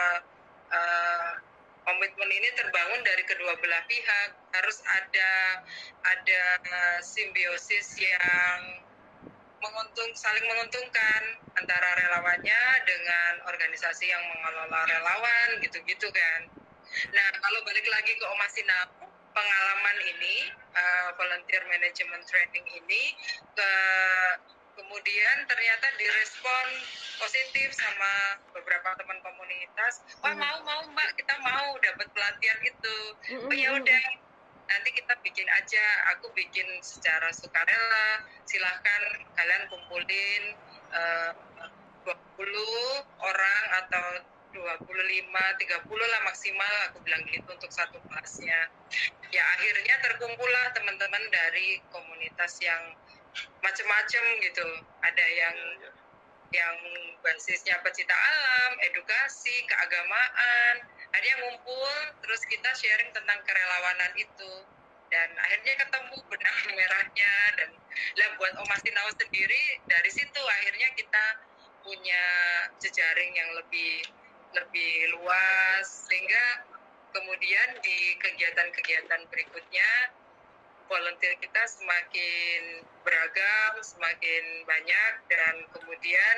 uh, komitmen ini terbangun dari kedua belah pihak. Harus ada ada simbiosis yang menguntung, saling menguntungkan antara relawannya dengan organisasi yang mengelola relawan gitu-gitu kan. Nah, kalau balik lagi ke Oma Sinau, pengalaman ini, uh, volunteer management training ini, ke, kemudian ternyata direspon positif sama beberapa teman komunitas. Wah, mau mau Mbak, kita mau dapat pelatihan itu. Oh ya udah, nanti kita bikin aja, aku bikin secara sukarela, silahkan kalian kumpulin uh, dua puluh orang atau dua puluh lima, tiga puluh lah maksimal, aku bilang gitu untuk satu kelasnya. Ya akhirnya terkumpullah teman-teman dari komunitas yang macam-macam gitu. Ada yang yang basisnya pecinta alam, edukasi, keagamaan, ada yang ngumpul, terus kita sharing tentang kerelawanan itu. Dan akhirnya ketemu benang merahnya, dan lah buat Oma Sinau sendiri, dari situ akhirnya kita punya jejaring yang lebih lebih luas, sehingga kemudian di kegiatan-kegiatan berikutnya volunteer kita semakin beragam, semakin banyak, dan kemudian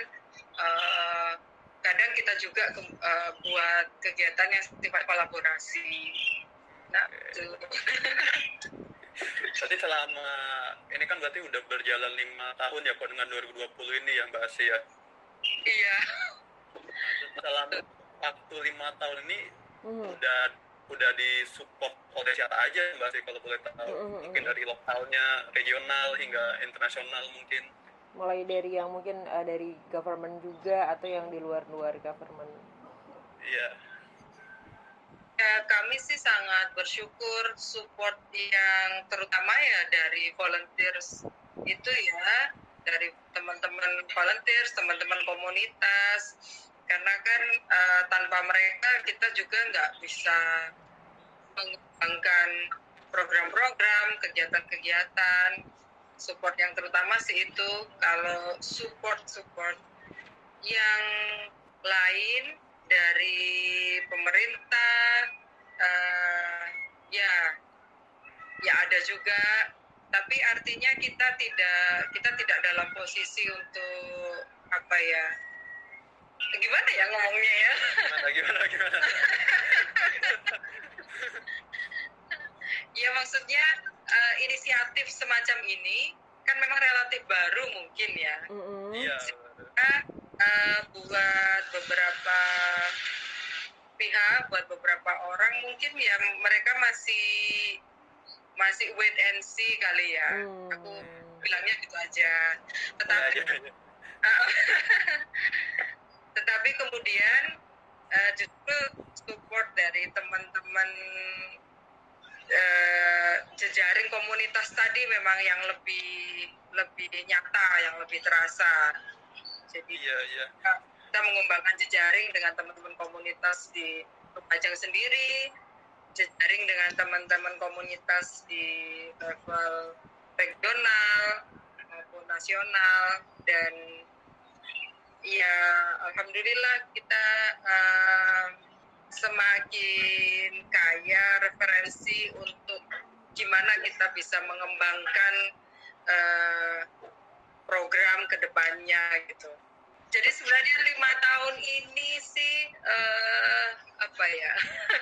uh, kadang kita juga ke, uh, buat kegiatan yang sifat kolaborasi. Nah, itu. Berarti selama ini kan berarti udah berjalan lima tahun ya kok dengan dua ribu dua puluh ini ya Mbak Asia? Iya. Nah, selama waktu lima tahun ini Hmm. udah udah disupport oleh siapa aja Mbak Asia kalau boleh tahu? Hmm. Mungkin dari lokalnya, regional hingga internasional mungkin. Mulai dari yang mungkin uh, dari government juga atau yang di luar-luar government. Iya. Ya, kami sih sangat bersyukur support yang terutama ya dari volunteers itu ya, dari teman-teman volunteers, teman-teman komunitas, karena kan uh, tanpa mereka kita juga nggak bisa mengembangkan program-program, kegiatan-kegiatan. Support yang terutama sih itu. Kalau support-support yang lain dari pemerintah, uh, ya, ya ada juga. Tapi artinya kita tidak kita tidak dalam posisi untuk apa ya? Gimana ya ngomongnya ya? Gimana gimana gimana? Ya maksudnya uh, inisiatif semacam ini kan memang relatif baru mungkin ya. Mm-hmm. Iya. Kita uh, buat beberapa pihak, buat beberapa orang mungkin ya mereka masih masih wait and see kali ya. Hmm. Aku bilangnya gitu aja. Tetapi Ya, ya, ya. tetapi kemudian uh, justru support dari teman-teman uh, jejaring komunitas tadi memang yang lebih lebih nyata, yang lebih terasa. Jadi iya iya kita mengembangkan jejaring dengan teman-teman komunitas di Lumajang sendiri, jejaring dengan teman-teman komunitas di level regional maupun nasional, dan ya alhamdulillah kita uh, semakin kaya referensi untuk gimana kita bisa mengembangkan uh, program kedepannya gitu. Jadi sebenarnya lima tahun ini sih uh, apa ya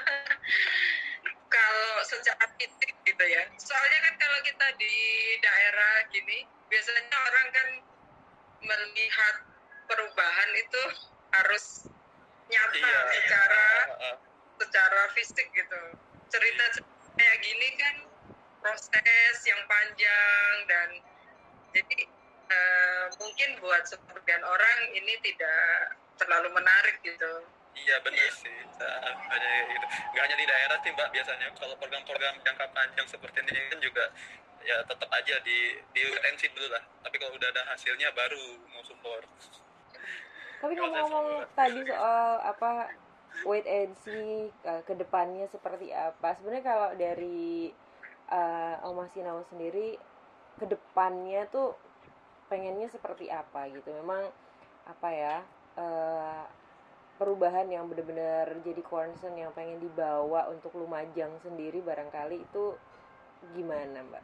kalau secara titik gitu ya, soalnya kan kalau kita di daerah gini biasanya orang kan melihat perubahan itu harus nyata iya secara uh, uh, secara fisik gitu. Cerita kayak gini kan proses yang panjang, dan jadi uh, mungkin buat sebagian orang ini tidak terlalu menarik gitu. iya benar sih. Nah, hanya gitu. Nggak hanya di daerah sih mbak, biasanya kalau program-program jangka panjang seperti ini kan juga ya tetap aja di di retensi dulu lah, tapi kalau udah ada hasilnya baru mau support. Tapi Gimana, ngomong-ngomong Mbak? tadi soal apa wait and see uh, ke depannya seperti apa. Sebenarnya kalau dari uh, Om Sinau sendiri ke depannya tuh pengennya seperti apa gitu. Memang apa ya? Uh, perubahan yang benar-benar jadi concern yang pengen dibawa untuk Lumajang sendiri barangkali itu gimana, Mbak?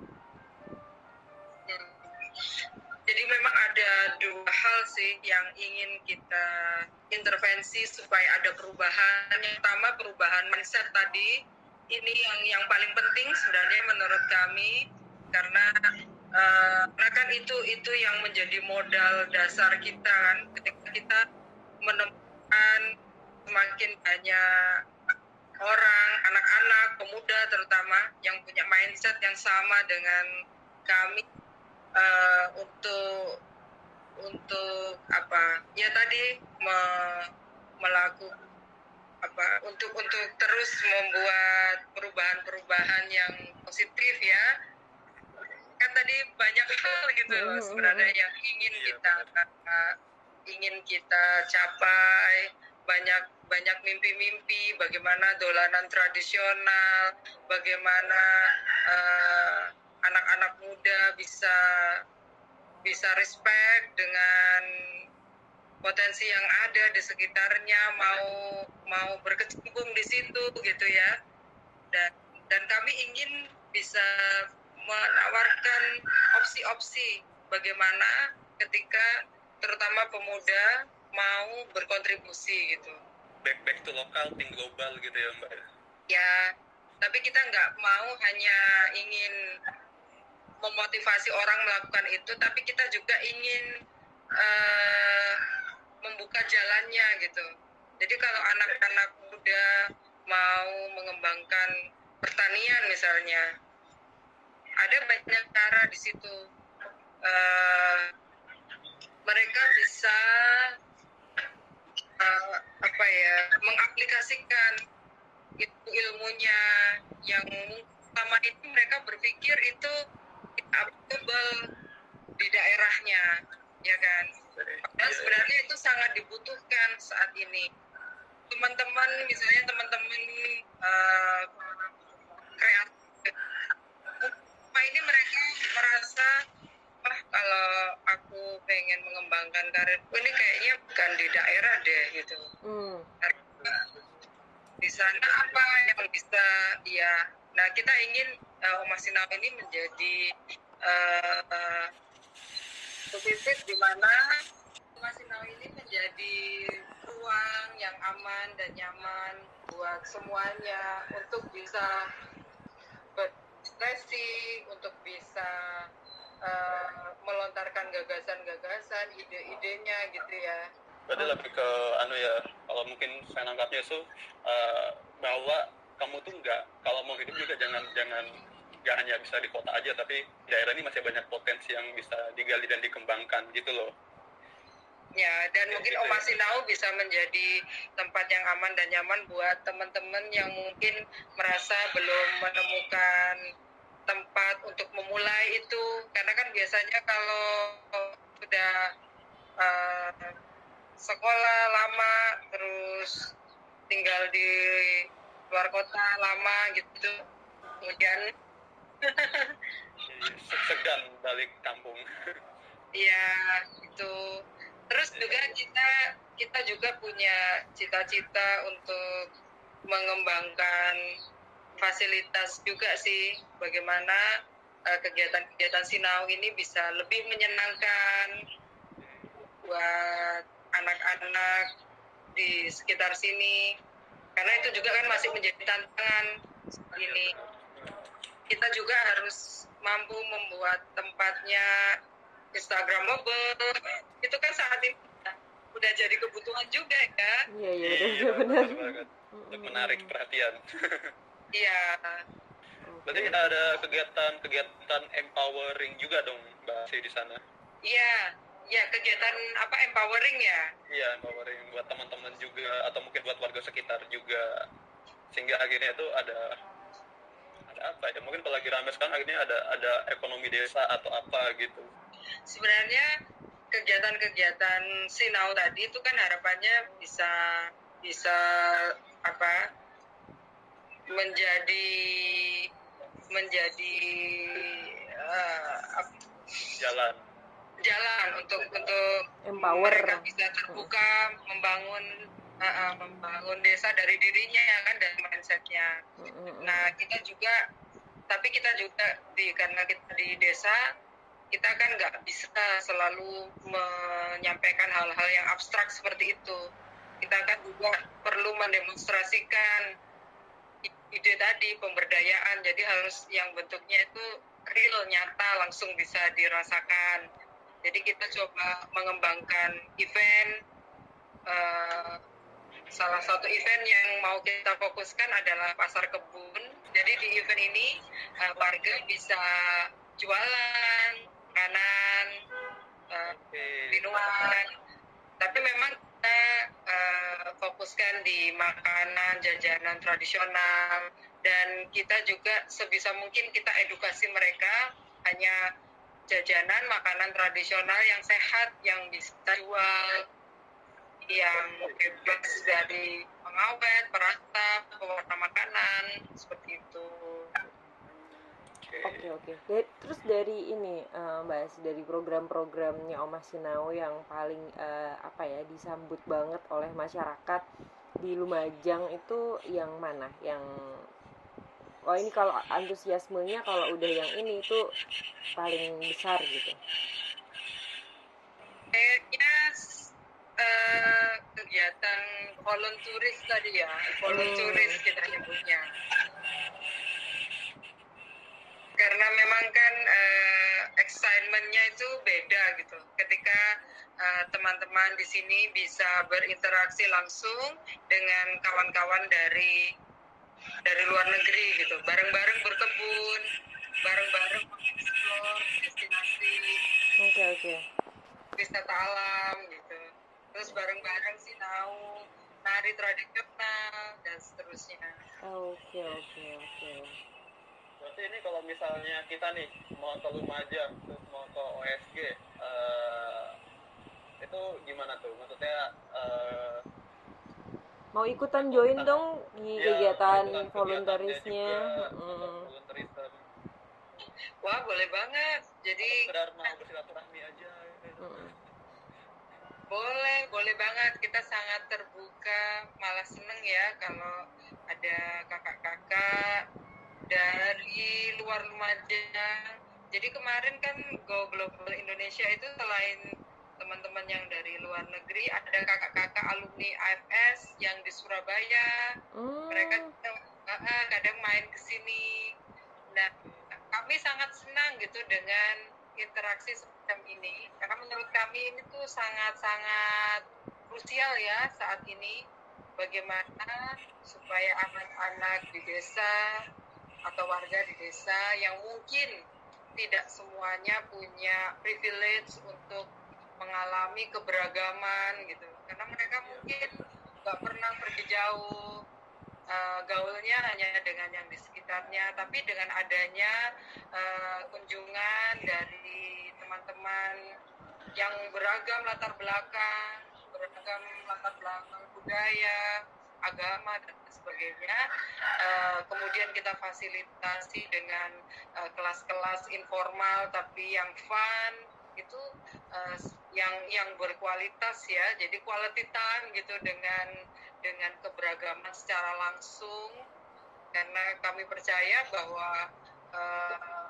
Jadi memang ada dua hal sih yang ingin kita intervensi supaya ada perubahan. Yang pertama perubahan mindset tadi, ini yang yang paling penting sebenarnya menurut kami, karena uh, karena kan itu itu yang menjadi modal dasar kita kan, ketika kita menemukan semakin banyak orang, anak-anak, pemuda terutama yang punya mindset yang sama dengan kami. Uh, untuk untuk apa ya tadi me, melakukan apa untuk untuk terus membuat perubahan-perubahan yang positif ya, kan tadi banyak hal gitu loh sebenarnya yang ingin kita uh, ingin kita capai, banyak banyak mimpi-mimpi bagaimana dolanan tradisional, bagaimana uh, anak-anak muda bisa bisa respect dengan potensi yang ada di sekitarnya, mau mau berkecimpung di situ gitu ya, dan dan kami ingin bisa menawarkan opsi-opsi bagaimana ketika terutama pemuda mau berkontribusi gitu. Back back to lokal, think global gitu ya mbak. Ya, tapi kita nggak mau hanya ingin memotivasi orang melakukan itu, tapi kita juga ingin uh, membuka jalannya gitu. Jadi kalau anak-anak muda mau mengembangkan pertanian misalnya, ada banyak cara di situ. Uh, mereka bisa uh, apa ya mengaplikasikan itu ilmunya yang selama ini mereka berpikir itu applicable di daerahnya, ya kan? Dan sebenarnya itu sangat dibutuhkan saat ini. Teman-teman, misalnya teman-teman uh, kreatif, apa ini mereka merasa, ah kalau aku pengen mengembangkan karirku ini kayaknya bukan di daerah deh gitu. Hmm. Di sana apa yang bisa ya. Nah kita ingin uh, Om Sinau ini menjadi uh, titik di mana Om Sinau ini menjadi ruang yang aman dan nyaman buat semuanya untuk bisa berekspresi, untuk bisa uh, melontarkan gagasan-gagasan, ide-idenya gitu ya. Berarti lebih ke anu ya, kalau mungkin saya nangkapnya itu uh, bahwa kamu tuh nggak, kalau mau hidup juga jangan jangan nggak hanya bisa di kota aja, tapi daerah ini masih banyak potensi yang bisa digali dan dikembangkan gitu loh. Ya, dan mungkin Oma Sinau bisa menjadi tempat yang aman dan nyaman buat teman-teman yang mungkin merasa belum menemukan tempat untuk memulai itu. Karena kan biasanya kalau sudah uh, sekolah lama, terus tinggal di luar kota lama gitu, kemudian segan balik kampung. Iya, itu. Terus juga kita kita juga punya cita-cita untuk mengembangkan fasilitas juga sih, bagaimana uh, kegiatan-kegiatan Sinau ini bisa lebih menyenangkan buat anak-anak di sekitar sini, karena itu juga kan masih menjadi tantangan ini. Kita juga harus mampu membuat tempatnya Instagramable. Itu kan saat ini udah jadi kebutuhan juga ya. Iya, iya, iya, benar. Untuk menarik perhatian. Iya. Berarti ada kegiatan-kegiatan empowering juga dong, Mbak Asih di sana? Iya, ya kegiatan apa empowering ya? Iya, empowering buat teman-teman juga, atau mungkin buat warga sekitar juga. Sehingga akhirnya itu ada ada apa ya? Mungkin kalau lagi ramai sekarang akhirnya ada ada ekonomi desa atau apa gitu. Sebenarnya kegiatan-kegiatan Sinau tadi itu kan harapannya bisa bisa apa menjadi menjadi uh, jalan jalan untuk untuk empower mereka bisa terbuka hmm. membangun uh, uh, membangun desa dari dirinya ya kan, dari mindsetnya. Hmm. Nah kita juga tapi kita juga di karena kita di desa, kita kan nggak bisa selalu menyampaikan hal-hal yang abstrak seperti itu. Kita kan juga perlu mendemonstrasikan ide tadi, pemberdayaan. Jadi harus yang bentuknya itu real, nyata, langsung bisa dirasakan. Jadi kita coba mengembangkan event. Uh, salah satu event yang mau kita fokuskan adalah pasar kebun. Jadi di event ini uh, warga bisa jualan makanan, uh, minuman, tapi memang kita uh, fokuskan di makanan, jajanan tradisional, dan kita juga sebisa mungkin kita edukasi mereka hanya jajanan, makanan tradisional yang sehat, yang bisa jual, yang bebas dari pengawet, peratap, pewarna makanan, seperti itu. Oke oke. Da- terus dari ini uh, Mbak Asih, dari program-programnya Oma Sinau yang paling uh, apa ya disambut banget oleh masyarakat di Lumajang itu yang mana? Yang oh ini kalau antusiasmenya kalau udah yang ini itu paling besar gitu. Kayaknya uh, kegiatan volunteeris tadi ya, volunteeris kita nyebutnya. Karena memang kan uh, excitement-nya itu beda gitu. Ketika uh, teman-teman di sini bisa berinteraksi langsung dengan kawan-kawan dari dari luar negeri gitu, bareng-bareng berkebun, bareng-bareng mengeksplor destinasi, oke okay, oke, okay. wisata alam gitu. Terus bareng-bareng Sinau, nari tradisional dan seterusnya. Oke okay, oke okay, oke. Okay. Berarti ini kalau misalnya kita nih mau ke Lumajang, terus mau ke O S G, uh, itu gimana tuh? Maksudnya uh, mau ikutan join dong di ya, kegiatan volunteerisnya? Hmm. Volunteerism. Wah boleh banget. Jadi sekedar mau bersilaturahmi aja. Hmm. Boleh, boleh banget. Kita sangat terbuka, malah seneng ya kalau ada kakak-kakak dari luar Lumajang. Jadi kemarin kan Go Global Indonesia itu selain teman-teman yang dari luar negeri, ada kakak-kakak alumni A F S yang di Surabaya. Mm. Mereka uh, kadang main ke sini. Nah, kami sangat senang gitu dengan interaksi semacam ini, karena menurut kami ini tuh sangat-sangat krusial ya saat ini, bagaimana supaya anak-anak di desa atau warga di desa yang mungkin tidak semuanya punya privilege untuk mengalami keberagaman gitu, karena mereka mungkin nggak pernah pergi jauh, uh, gaulnya hanya dengan yang di sekitarnya, tapi dengan adanya uh, kunjungan dari teman-teman yang beragam latar belakang, beragam latar belakang budaya, agama dan sebagainya, uh, kemudian kita fasilitasi dengan uh, kelas-kelas informal tapi yang fun, itu uh, yang yang berkualitas ya, jadi quality time gitu dengan dengan keberagaman secara langsung, karena kami percaya bahwa uh,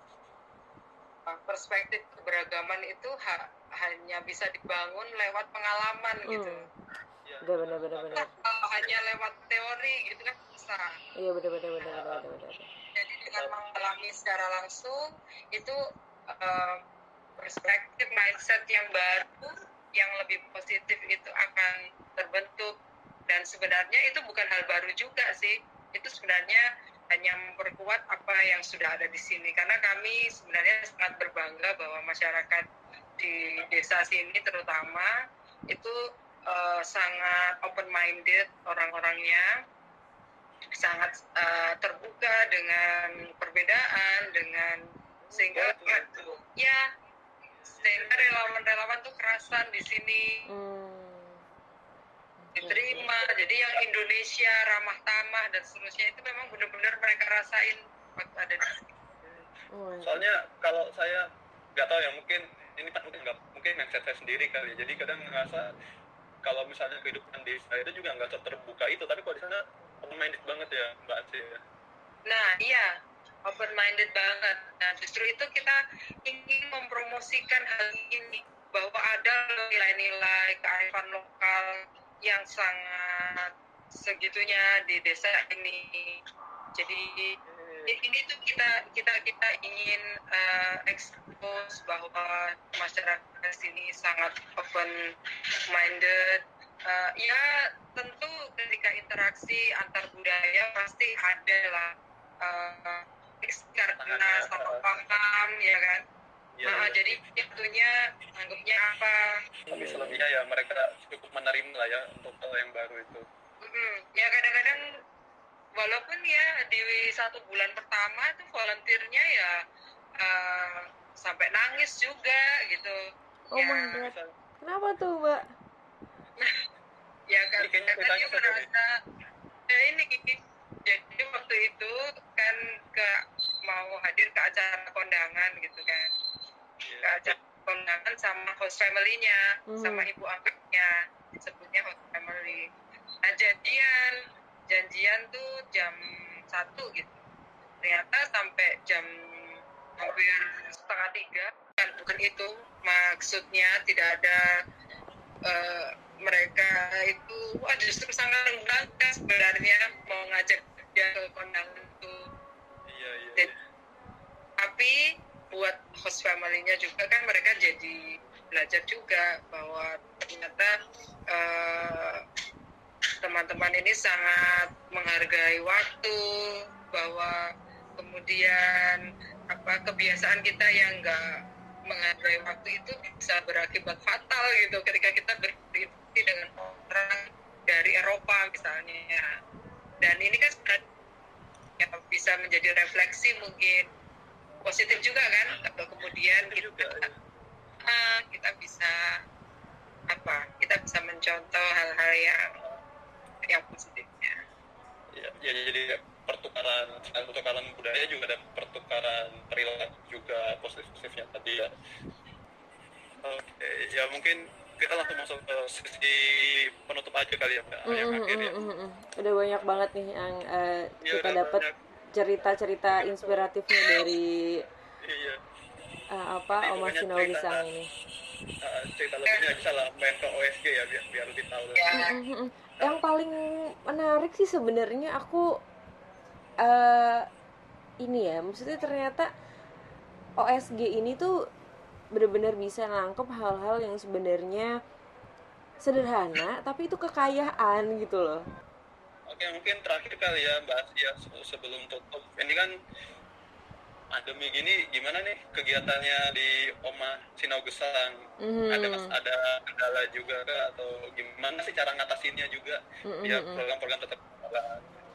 perspektif keberagaman itu ha, hanya bisa dibangun lewat pengalaman hmm. gitu. Benar benar benar benar. Kalau hanya lewat teori gitu kan bisa. Iya benar benar benar benar benar. Jadi dengan mengalami secara langsung itu uh, perspektif mindset yang baru, yang lebih positif itu akan terbentuk, dan sebenarnya itu bukan hal baru juga sih, itu sebenarnya hanya memperkuat apa yang sudah ada di sini, karena kami sebenarnya sangat berbangga bahwa masyarakat di desa sini terutama itu uh, sangat open minded, orang-orangnya sangat uh, terbuka dengan perbedaan, dengan sehingga ya sehingga relawan-relawan tuh kerasan di sini, hmm. diterima. Jadi yang Indonesia ramah tamah dan seterusnya itu memang benar-benar mereka rasain waktu ada di sini. Soalnya kalau saya nggak tahu ya, mungkin ini kan mungkin nggak mungkin mindset saya sendiri kali. Jadi kadang ngerasa kalau misalnya kehidupan desa itu juga nggak terbuka itu, tapi kalau di sana open minded banget ya Mbak Ansi ya. Nah iya, open minded banget. Nah justru itu kita ingin mempromosikan hal ini, bahwa ada nilai-nilai kearifan lokal yang sangat segitunya di desa ini. Jadi ini tuh kita kita kita ingin uh, expose bahwa masyarakat sini sangat open minded. Uh, ya tentu ketika interaksi antar budaya pasti ada lah uh, karena salah paham ya kan. Ya, nah, ya. Jadi itunya anggapnya apa? Tapi selebihnya ya mereka cukup menerima lah ya untuk hal yang baru itu. Mm-hmm. Ya kadang-kadang walaupun ya di satu bulan pertama itu volunteernya ya uh, sampai nangis juga gitu. Oh ya. my god. Kenapa tuh Mbak? Ya karena kan dia merasa ya ini jadi waktu itu kan ke mau hadir ke acara kondangan gitu kan, ke acara kondangan sama host family-nya, hmm. sama ibu angkatnya, sebutnya host family. Nah janjian janjian tuh jam satu gitu, ternyata sampai jam hampir setengah tiga kan, bukan itu maksudnya, tidak ada uh, mereka itu wah justru sangat bangga sebenarnya mau ngajak dia ke kondangan itu. Iya, iya. Dan, tapi buat host family-nya juga kan mereka jadi belajar juga bahwa ternyata uh, teman-teman ini sangat menghargai waktu, bahwa kemudian apa kebiasaan kita yang enggak menghargai waktu itu bisa berakibat fatal gitu ketika kita berinteraksi dengan orang dari Eropa misalnya. Dan ini kan ya, bisa menjadi refleksi mungkin positif juga kan, atau kemudian kita juga, ya. uh, kita bisa apa kita bisa mencontoh hal-hal yang yang positifnya. Ya, ya jadi pertukaran selain pertukaran budaya juga ada pertukaran perilaku juga positif-positifnya tadi ya. Oke, ya mungkin kita langsung masuk ke sesi penutup aja kali ya Mbak, mm, yang mm, akhir ya. Mm, mm, udah banyak banget nih yang uh, ya, kita dapat cerita-cerita inspiratifnya dari iya. uh, apa Oma Sinaogisang ini. Uh, cerita lebihnya bisa lah main ke O S G ya biar, biar lebih tahu. Ya. Mm, mm, mm. Yang paling menarik sih sebenarnya aku uh, ini ya, maksudnya ternyata O S G ini tuh benar-benar bisa nangkep hal-hal yang sebenarnya sederhana tapi itu kekayaan gitu loh. Oke, mungkin terakhir kali ya Mbak Asia sebelum tutup. Ini kan pandemi gini gimana nih kegiatannya di Oma Sinau Gesang? Mhm. Ada mas ada kendala juga kah? Atau gimana sih cara ngatasinnya juga Mhm, biar mhm. program-program tetap jalan?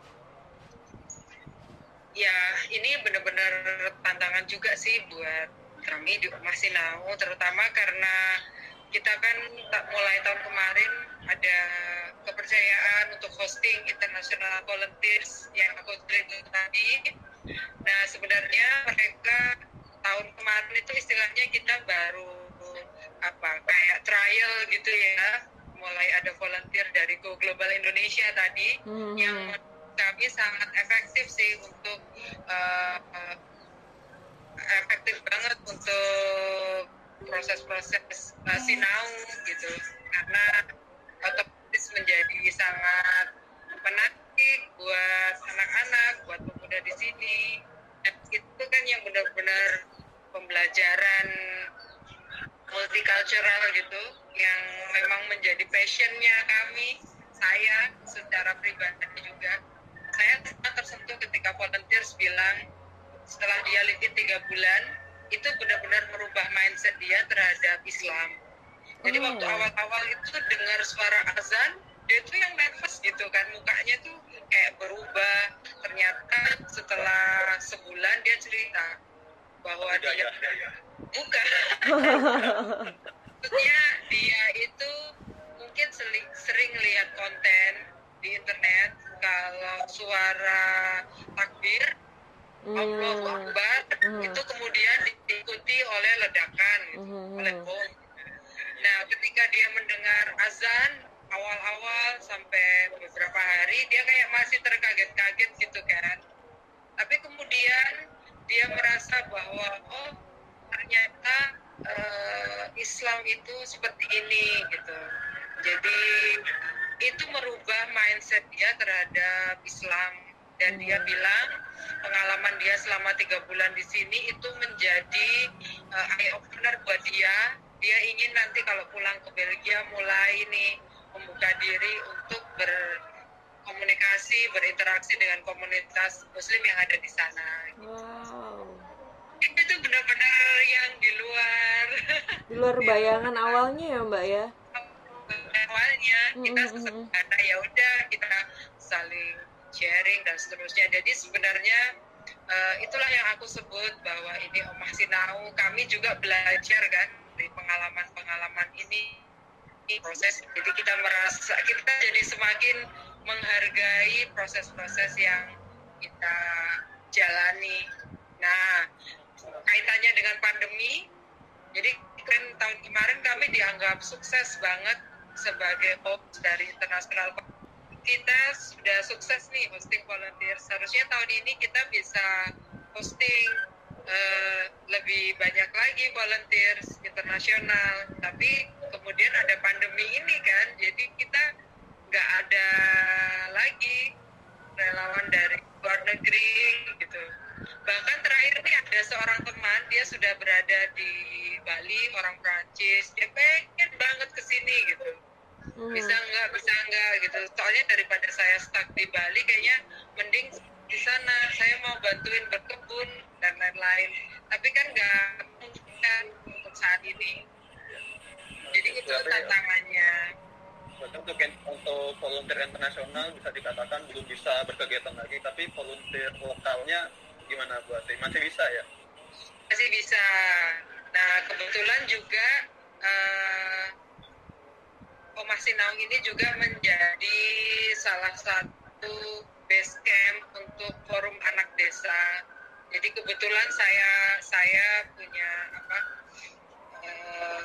Ya, ini benar-benar tantangan juga sih buat kami di Oma Sinau, terutama karena kita kan tak mulai tahun kemarin ada kepercayaan untuk hosting international volunteers yang aku cerita tadi. Nah, sebenarnya mereka tahun kemarin itu istilahnya kita baru apa kayak trial gitu ya, mulai ada volunteer dari Go Global Indonesia tadi Mhm. yang kami sangat efektif sih untuk uh, uh, efektif banget untuk proses-proses uh, sinau gitu, karena otomatis menjadi sangat menarik buat anak-anak, buat pemuda di sini. Dan itu kan yang benar-benar pembelajaran multicultural gitu, yang memang menjadi passionnya kami, saya secara pribadi juga. Saya sangat tersentuh ketika volunteers bilang setelah dia lihat tiga bulan itu benar-benar merubah mindset dia terhadap Islam. Jadi Oh. waktu awal-awal itu dengar suara azan, dia tuh yang nervous gitu kan, mukanya tuh kayak berubah. Ternyata setelah sebulan dia cerita bahwa Tidak dia ya. bukan. Maksudnya dia itu mungkin sering, sering lihat konten di internet kalau suara takbir Allahu Hmm. Akbar Hmm. itu kemudian diikuti oleh ledakan gitu, Mhm. oleh bom. Nah, ketika dia mendengar azan awal-awal sampai beberapa hari dia kayak masih terkaget-kaget gitu kan. Tapi kemudian dia merasa bahwa oh ternyata uh, Islam itu seperti ini gitu. Jadi itu merubah mindset dia terhadap Islam, dan dia bilang pengalaman dia selama tiga bulan di sini itu menjadi uh, eye opener buat dia. Dia ingin nanti kalau pulang ke Belgia mulai nih membuka diri untuk berkomunikasi, berinteraksi dengan komunitas Muslim yang ada di sana. Wow. Itu benar-benar yang di luar Di luar bayangan awalnya ya, Mbak ya. awalnya kita Mm, mm, mm. sesederhana ya udah kita saling sharing dan seterusnya. Jadi sebenarnya uh, itulah yang aku sebut bahwa ini Oma Sinau, kami juga belajar kan dari pengalaman-pengalaman ini, ini proses. Jadi kita merasa kita jadi semakin menghargai proses-proses yang kita jalani. Nah, kaitannya dengan pandemi, jadi kan tahun kemarin kami dianggap sukses banget sebagai host dari internasional. Kita sudah sukses nih hosting volunteer. Seharusnya tahun ini kita bisa hosting uh, lebih banyak lagi volunteers internasional. Tapi kemudian ada pandemi ini kan, jadi kita nggak ada lagi relawan dari luar negeri gitu. Bahkan terakhir nih ada seorang teman, dia sudah berada di Bali, orang Prancis, dia pengen banget kesini gitu. Bisa nggak, bisa nggak gitu. Soalnya daripada saya stuck di Bali, kayaknya mending di sana. Saya mau bantuin berkebun dan lain-lain. Tapi kan nggak mungkin untuk saat ini. Jadi itu tantangannya. Untuk untuk volunteer internasional bisa dikatakan belum bisa berkegiatan lagi, tapi volunteer lokalnya gimana buat sih? Masih bisa ya? Masih bisa. Nah, kebetulan juga uh, Oma Sinau ini juga menjadi salah satu base camp untuk forum anak desa. Jadi kebetulan saya saya punya apa? Uh,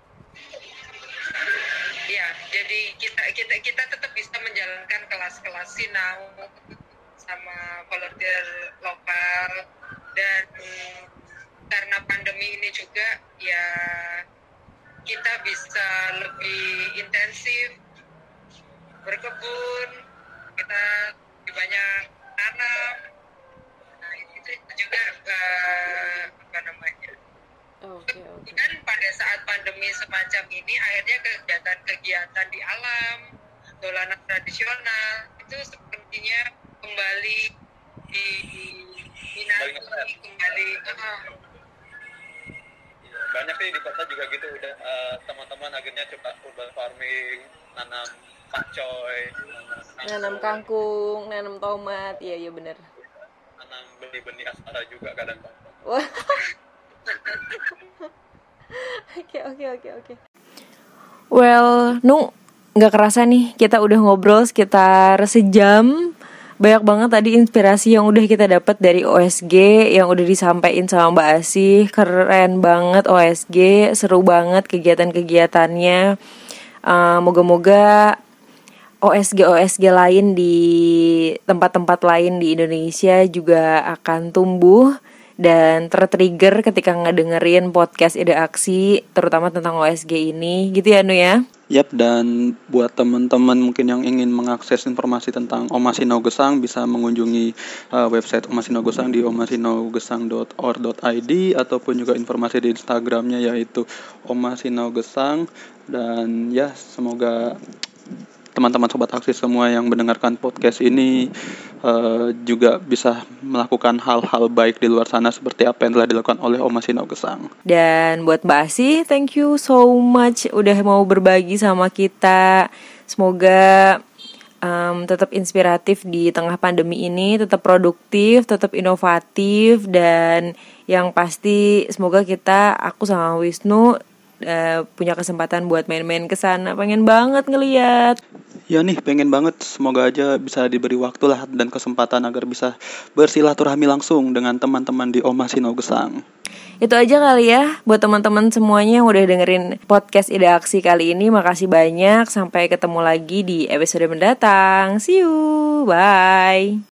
ya, jadi kita kita kita tetap bisa menjalankan kelas-kelas Sinau sama volunteer lokal, dan karena pandemi ini juga ya kita bisa lebih intensif berkebun, kita lebih banyak tanam. Nah, itu juga uh, apa namanya? Oke, oke. Dan pada saat pandemi semacam ini akhirnya kegiatan-kegiatan di alam, dolanan tradisional itu sepertinya kembali diminati, kembali Banyak sih di kota juga gitu, udah uh, teman-teman akhirnya coba urban farming, nanam pakcoy, nanam, nanam kangkung, nanam tomat, iya iya benar. Nanam benih-benih asmara juga kadang-kadang. Wah. Oke oke oke oke. Well, Nu, nggak kerasa nih kita udah ngobrol sekitar sejam. Banyak banget tadi inspirasi yang udah kita dapat dari O S G yang udah disampaikan sama Mbak Asih. Keren banget O S G, seru banget kegiatan-kegiatannya. Uh, moga-moga O S G-O S G lain di tempat-tempat lain di Indonesia juga akan tumbuh dan tertrigger ketika ngedengerin podcast Ide Aksi, terutama tentang O S G ini, gitu ya Nu ya? Yap, dan buat teman-teman mungkin yang ingin mengakses informasi tentang Oma Sinau Gesang bisa mengunjungi uh, website Oma Sinau Gesang di omasinaogesang dot org dot i d ataupun juga informasi di Instagramnya yaitu Oma Sinau Gesang. Dan ya, semoga teman-teman Sobat Aksi semua yang mendengarkan podcast ini uh, juga bisa melakukan hal-hal baik di luar sana seperti apa yang telah dilakukan oleh Oma Sinau Gesang. Dan buat Mbak Asih, thank you so much udah mau berbagi sama kita. Semoga um, tetap inspiratif di tengah pandemi ini, tetap produktif, tetap inovatif, dan yang pasti semoga kita, aku sama Wisnu, Uh, punya kesempatan buat main-main ke sana. Pengen banget ngeliat. Ya nih, pengen banget. Semoga aja bisa diberi waktu lah dan kesempatan agar bisa bersilaturahmi langsung dengan teman-teman di Oma Sinau Gesang. Itu aja kali ya buat teman-teman semuanya yang udah dengerin podcast Ide Aksi kali ini. Makasih banyak. Sampai ketemu lagi di episode mendatang. See you. Bye.